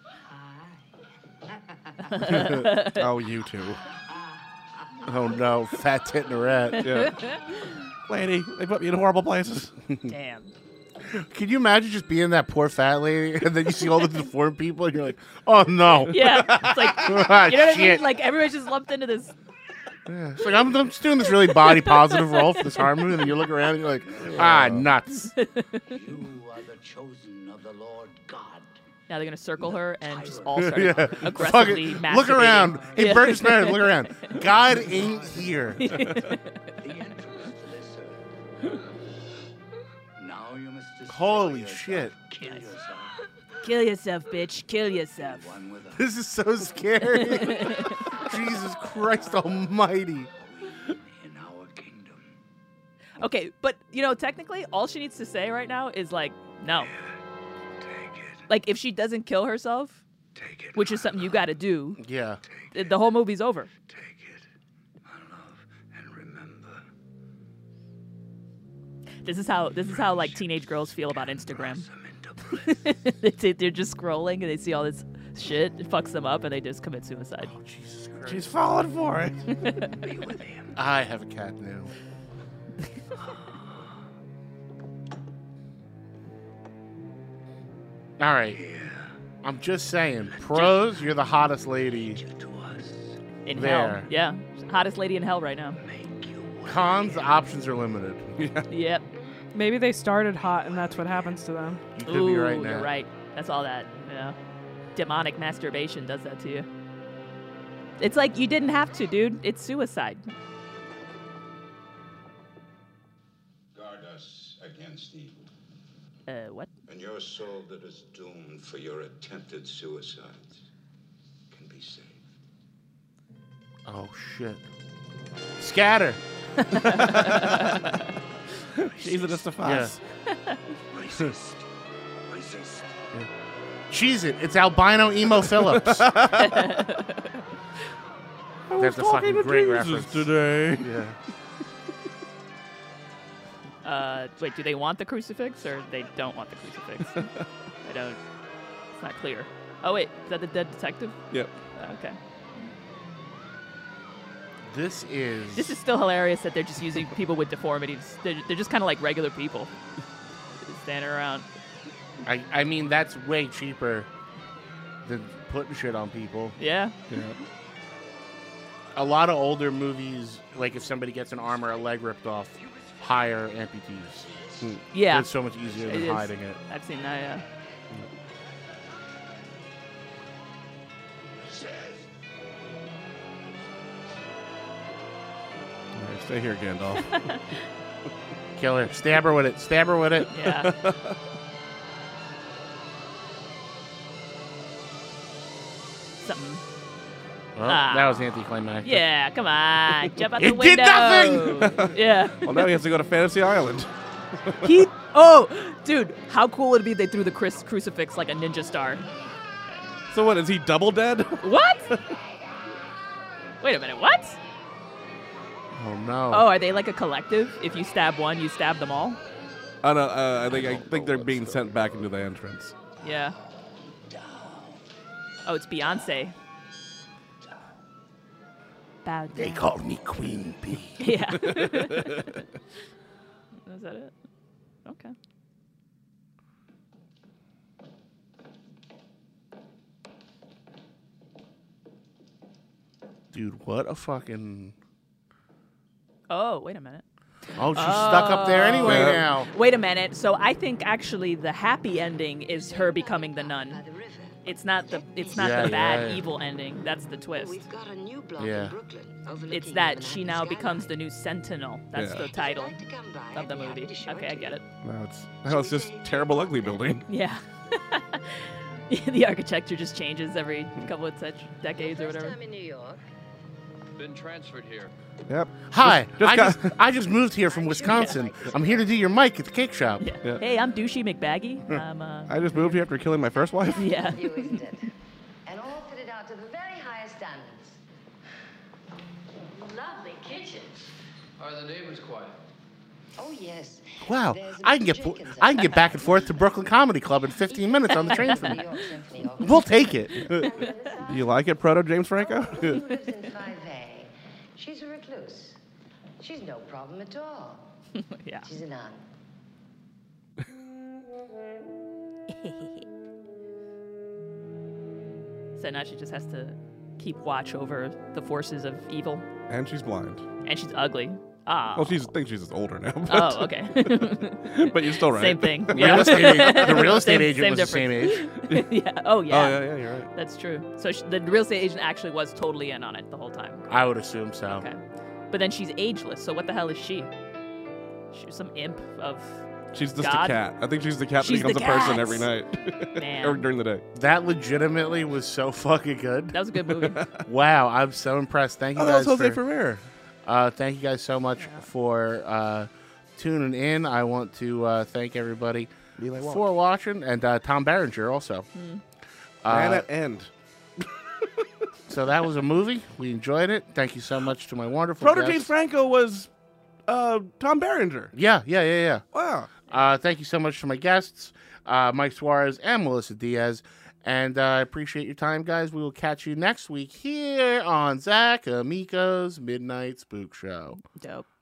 Oh, you two. Oh no, fat tit and a rat. Yeah. Lady, they put me in horrible places. Damn. Can you imagine just being that poor fat lady and then you see all the deformed people and you're like, oh no. Yeah. It's like, Ah, you know what I mean? shit. Like, everybody's just lumped into this. Yeah. It's like, I'm, I'm just doing this really body positive role for this horror movie, and then you look around and you're like, ah, nuts. You are the chosen of the Lord God. Now they're going to circle her and just all start Yeah. aggressively Fucking- masturbating. Look around. Hey, Yeah. Burgess Meredith, look around. God ain't here. The entrance to this earth. Now you must destroy Holy yourself. shit. Kill yourself. Kill yourself, bitch. Kill yourself. One with us. This is so scary. Jesus Christ almighty. In our kingdom. Okay, but, you know, technically, all she needs to say right now is, like, no. Like, if she doesn't kill herself, which is something you got to do, Yeah. th- the whole movie's over. This is how this is how like teenage girls feel about Instagram. They- They're just scrolling and they see all this shit, it fucks them up, and they just commit suicide. Oh, Jesus Christ. She's falling for it. I have a cat now. All right. I'm just saying, pros, you're the hottest lady. In There. hell, yeah, hottest lady in hell right now. Cons, the options are limited. Yep. Maybe they started hot and that's what happens to them. You could Ooh, be right now. you're right. That's all that, you know. Demonic masturbation does that to you. It's like you didn't have to, dude. It's suicide. Guard us against evil. Uh, what? And your soul that is doomed for your attempted suicides can be saved. Oh, shit. Scatter. Jesus is the fuss. Resist. Resist. Cheese it. It's albino emo Phillips. That's a fucking great reference. today. Yeah. Uh, wait, do they want the crucifix or they don't want the crucifix? I don't. It's not clear. Oh wait, is that the dead detective? Yep. Okay. This is. This is still hilarious that they're just using people with deformities. They're, they're just kind of like regular people, just standing around. I, I mean, that's way cheaper than putting shit on people. Yeah. Yeah. a lot of older movies, like if somebody gets an arm or a leg ripped off, hire amputees. Hmm. Yeah. It's so much easier than It is. hiding it. I've seen that, yeah. All right, stay here, Gandalf. Kill her. Stab her with it. Stab her with it. Yeah. Something. Well, Ah. that was anticlimactic. Yeah, come on. Jump out It the window. did nothing! Yeah. Well, now he has to go to Fantasy Island. He. Oh, dude, how cool would it be if they threw the Chris crucifix like a ninja star? So what, is he double dead? What? Wait a minute, what? Oh, no. Oh, are they like a collective? If you stab one, you stab them all? I don't, uh, I think I think they're being sent back into the entrance. Yeah. Oh, it's Beyonce. Bow down. They call me Queen Bee. Yeah. Is that it? Okay. Dude, what a fucking... Oh, wait a minute. Oh, she's stuck up there anyway Oh. now. Wait a minute. So I think actually the happy ending is her becoming the nun. It's not the it's not Yeah, the bad yeah, yeah. evil ending. That's the twist. We've got a new block Yeah. in Brooklyn. It's that she now becomes the new Sentinel. That's Yeah. the title of the movie. Okay, I get it. Now it's, now it's just terrible, ugly building. Yeah. The architecture just changes every couple of such decades or whatever. I'm in New York. Been transferred here. Yep. Hi, Just- just I, got- just, I just moved here from Wisconsin. I'm here to do your mic at the cake shop. Yeah. Yeah. Hey, I'm Douchey McBaggy. I'm, uh, I just moved here after killing my first wife. yeah. You, isn't it? And all fitted out to the very highest standards. Lovely kitchen. Are the neighbors quiet? Oh, yes. Wow, There's a I can get Jenkins up I can get back and forth to Brooklyn Comedy Club in fifteen minutes on the train from New here. York Symphony Orchestra. We'll take it. You like it, Proto James Franco? Who lives in five A. She's a recluse. She's no problem at all. Yeah. She's a nun. So now she just has to keep watch over the forces of evil. And she's blind. And she's ugly. Ah. Well, she's I think she's just older now. But, Oh, okay. But you're still right. Same thing. The Yeah. real estate agent- the real estate Same- agent same was the same difference. yeah. Oh, yeah. Oh, yeah, yeah, you're right. That's true. So sh the real estate agent actually was totally in on it the whole time. I would assume so. Okay. But then she's ageless, so what the hell is she? She's some imp of She's just God? a cat. I think she's the cat She's that becomes the a person cat. every night. Man. or during the day. That legitimately was so fucking good. That was a good movie. Wow, I'm so impressed. Thank you Oh, that was guys Jose for, Ferrer. Uh, thank you guys so much for uh, tuning in. I want to uh, thank everybody Eli Wallach. for watching, and uh, Tom Berenger also. Mm. Man Uh, at end. so that was a movie. We enjoyed it. Thank you so much to my wonderful Proto guests. James Franco was uh, Tom Berenger. Yeah, yeah, yeah, yeah. Wow. Uh, thank you so much to my guests, uh, Mike Suarez and Melissa Diaz. And uh, I appreciate your time, guys. We will catch you next week here on Zach Amico's Midnight Spook Show. Dope.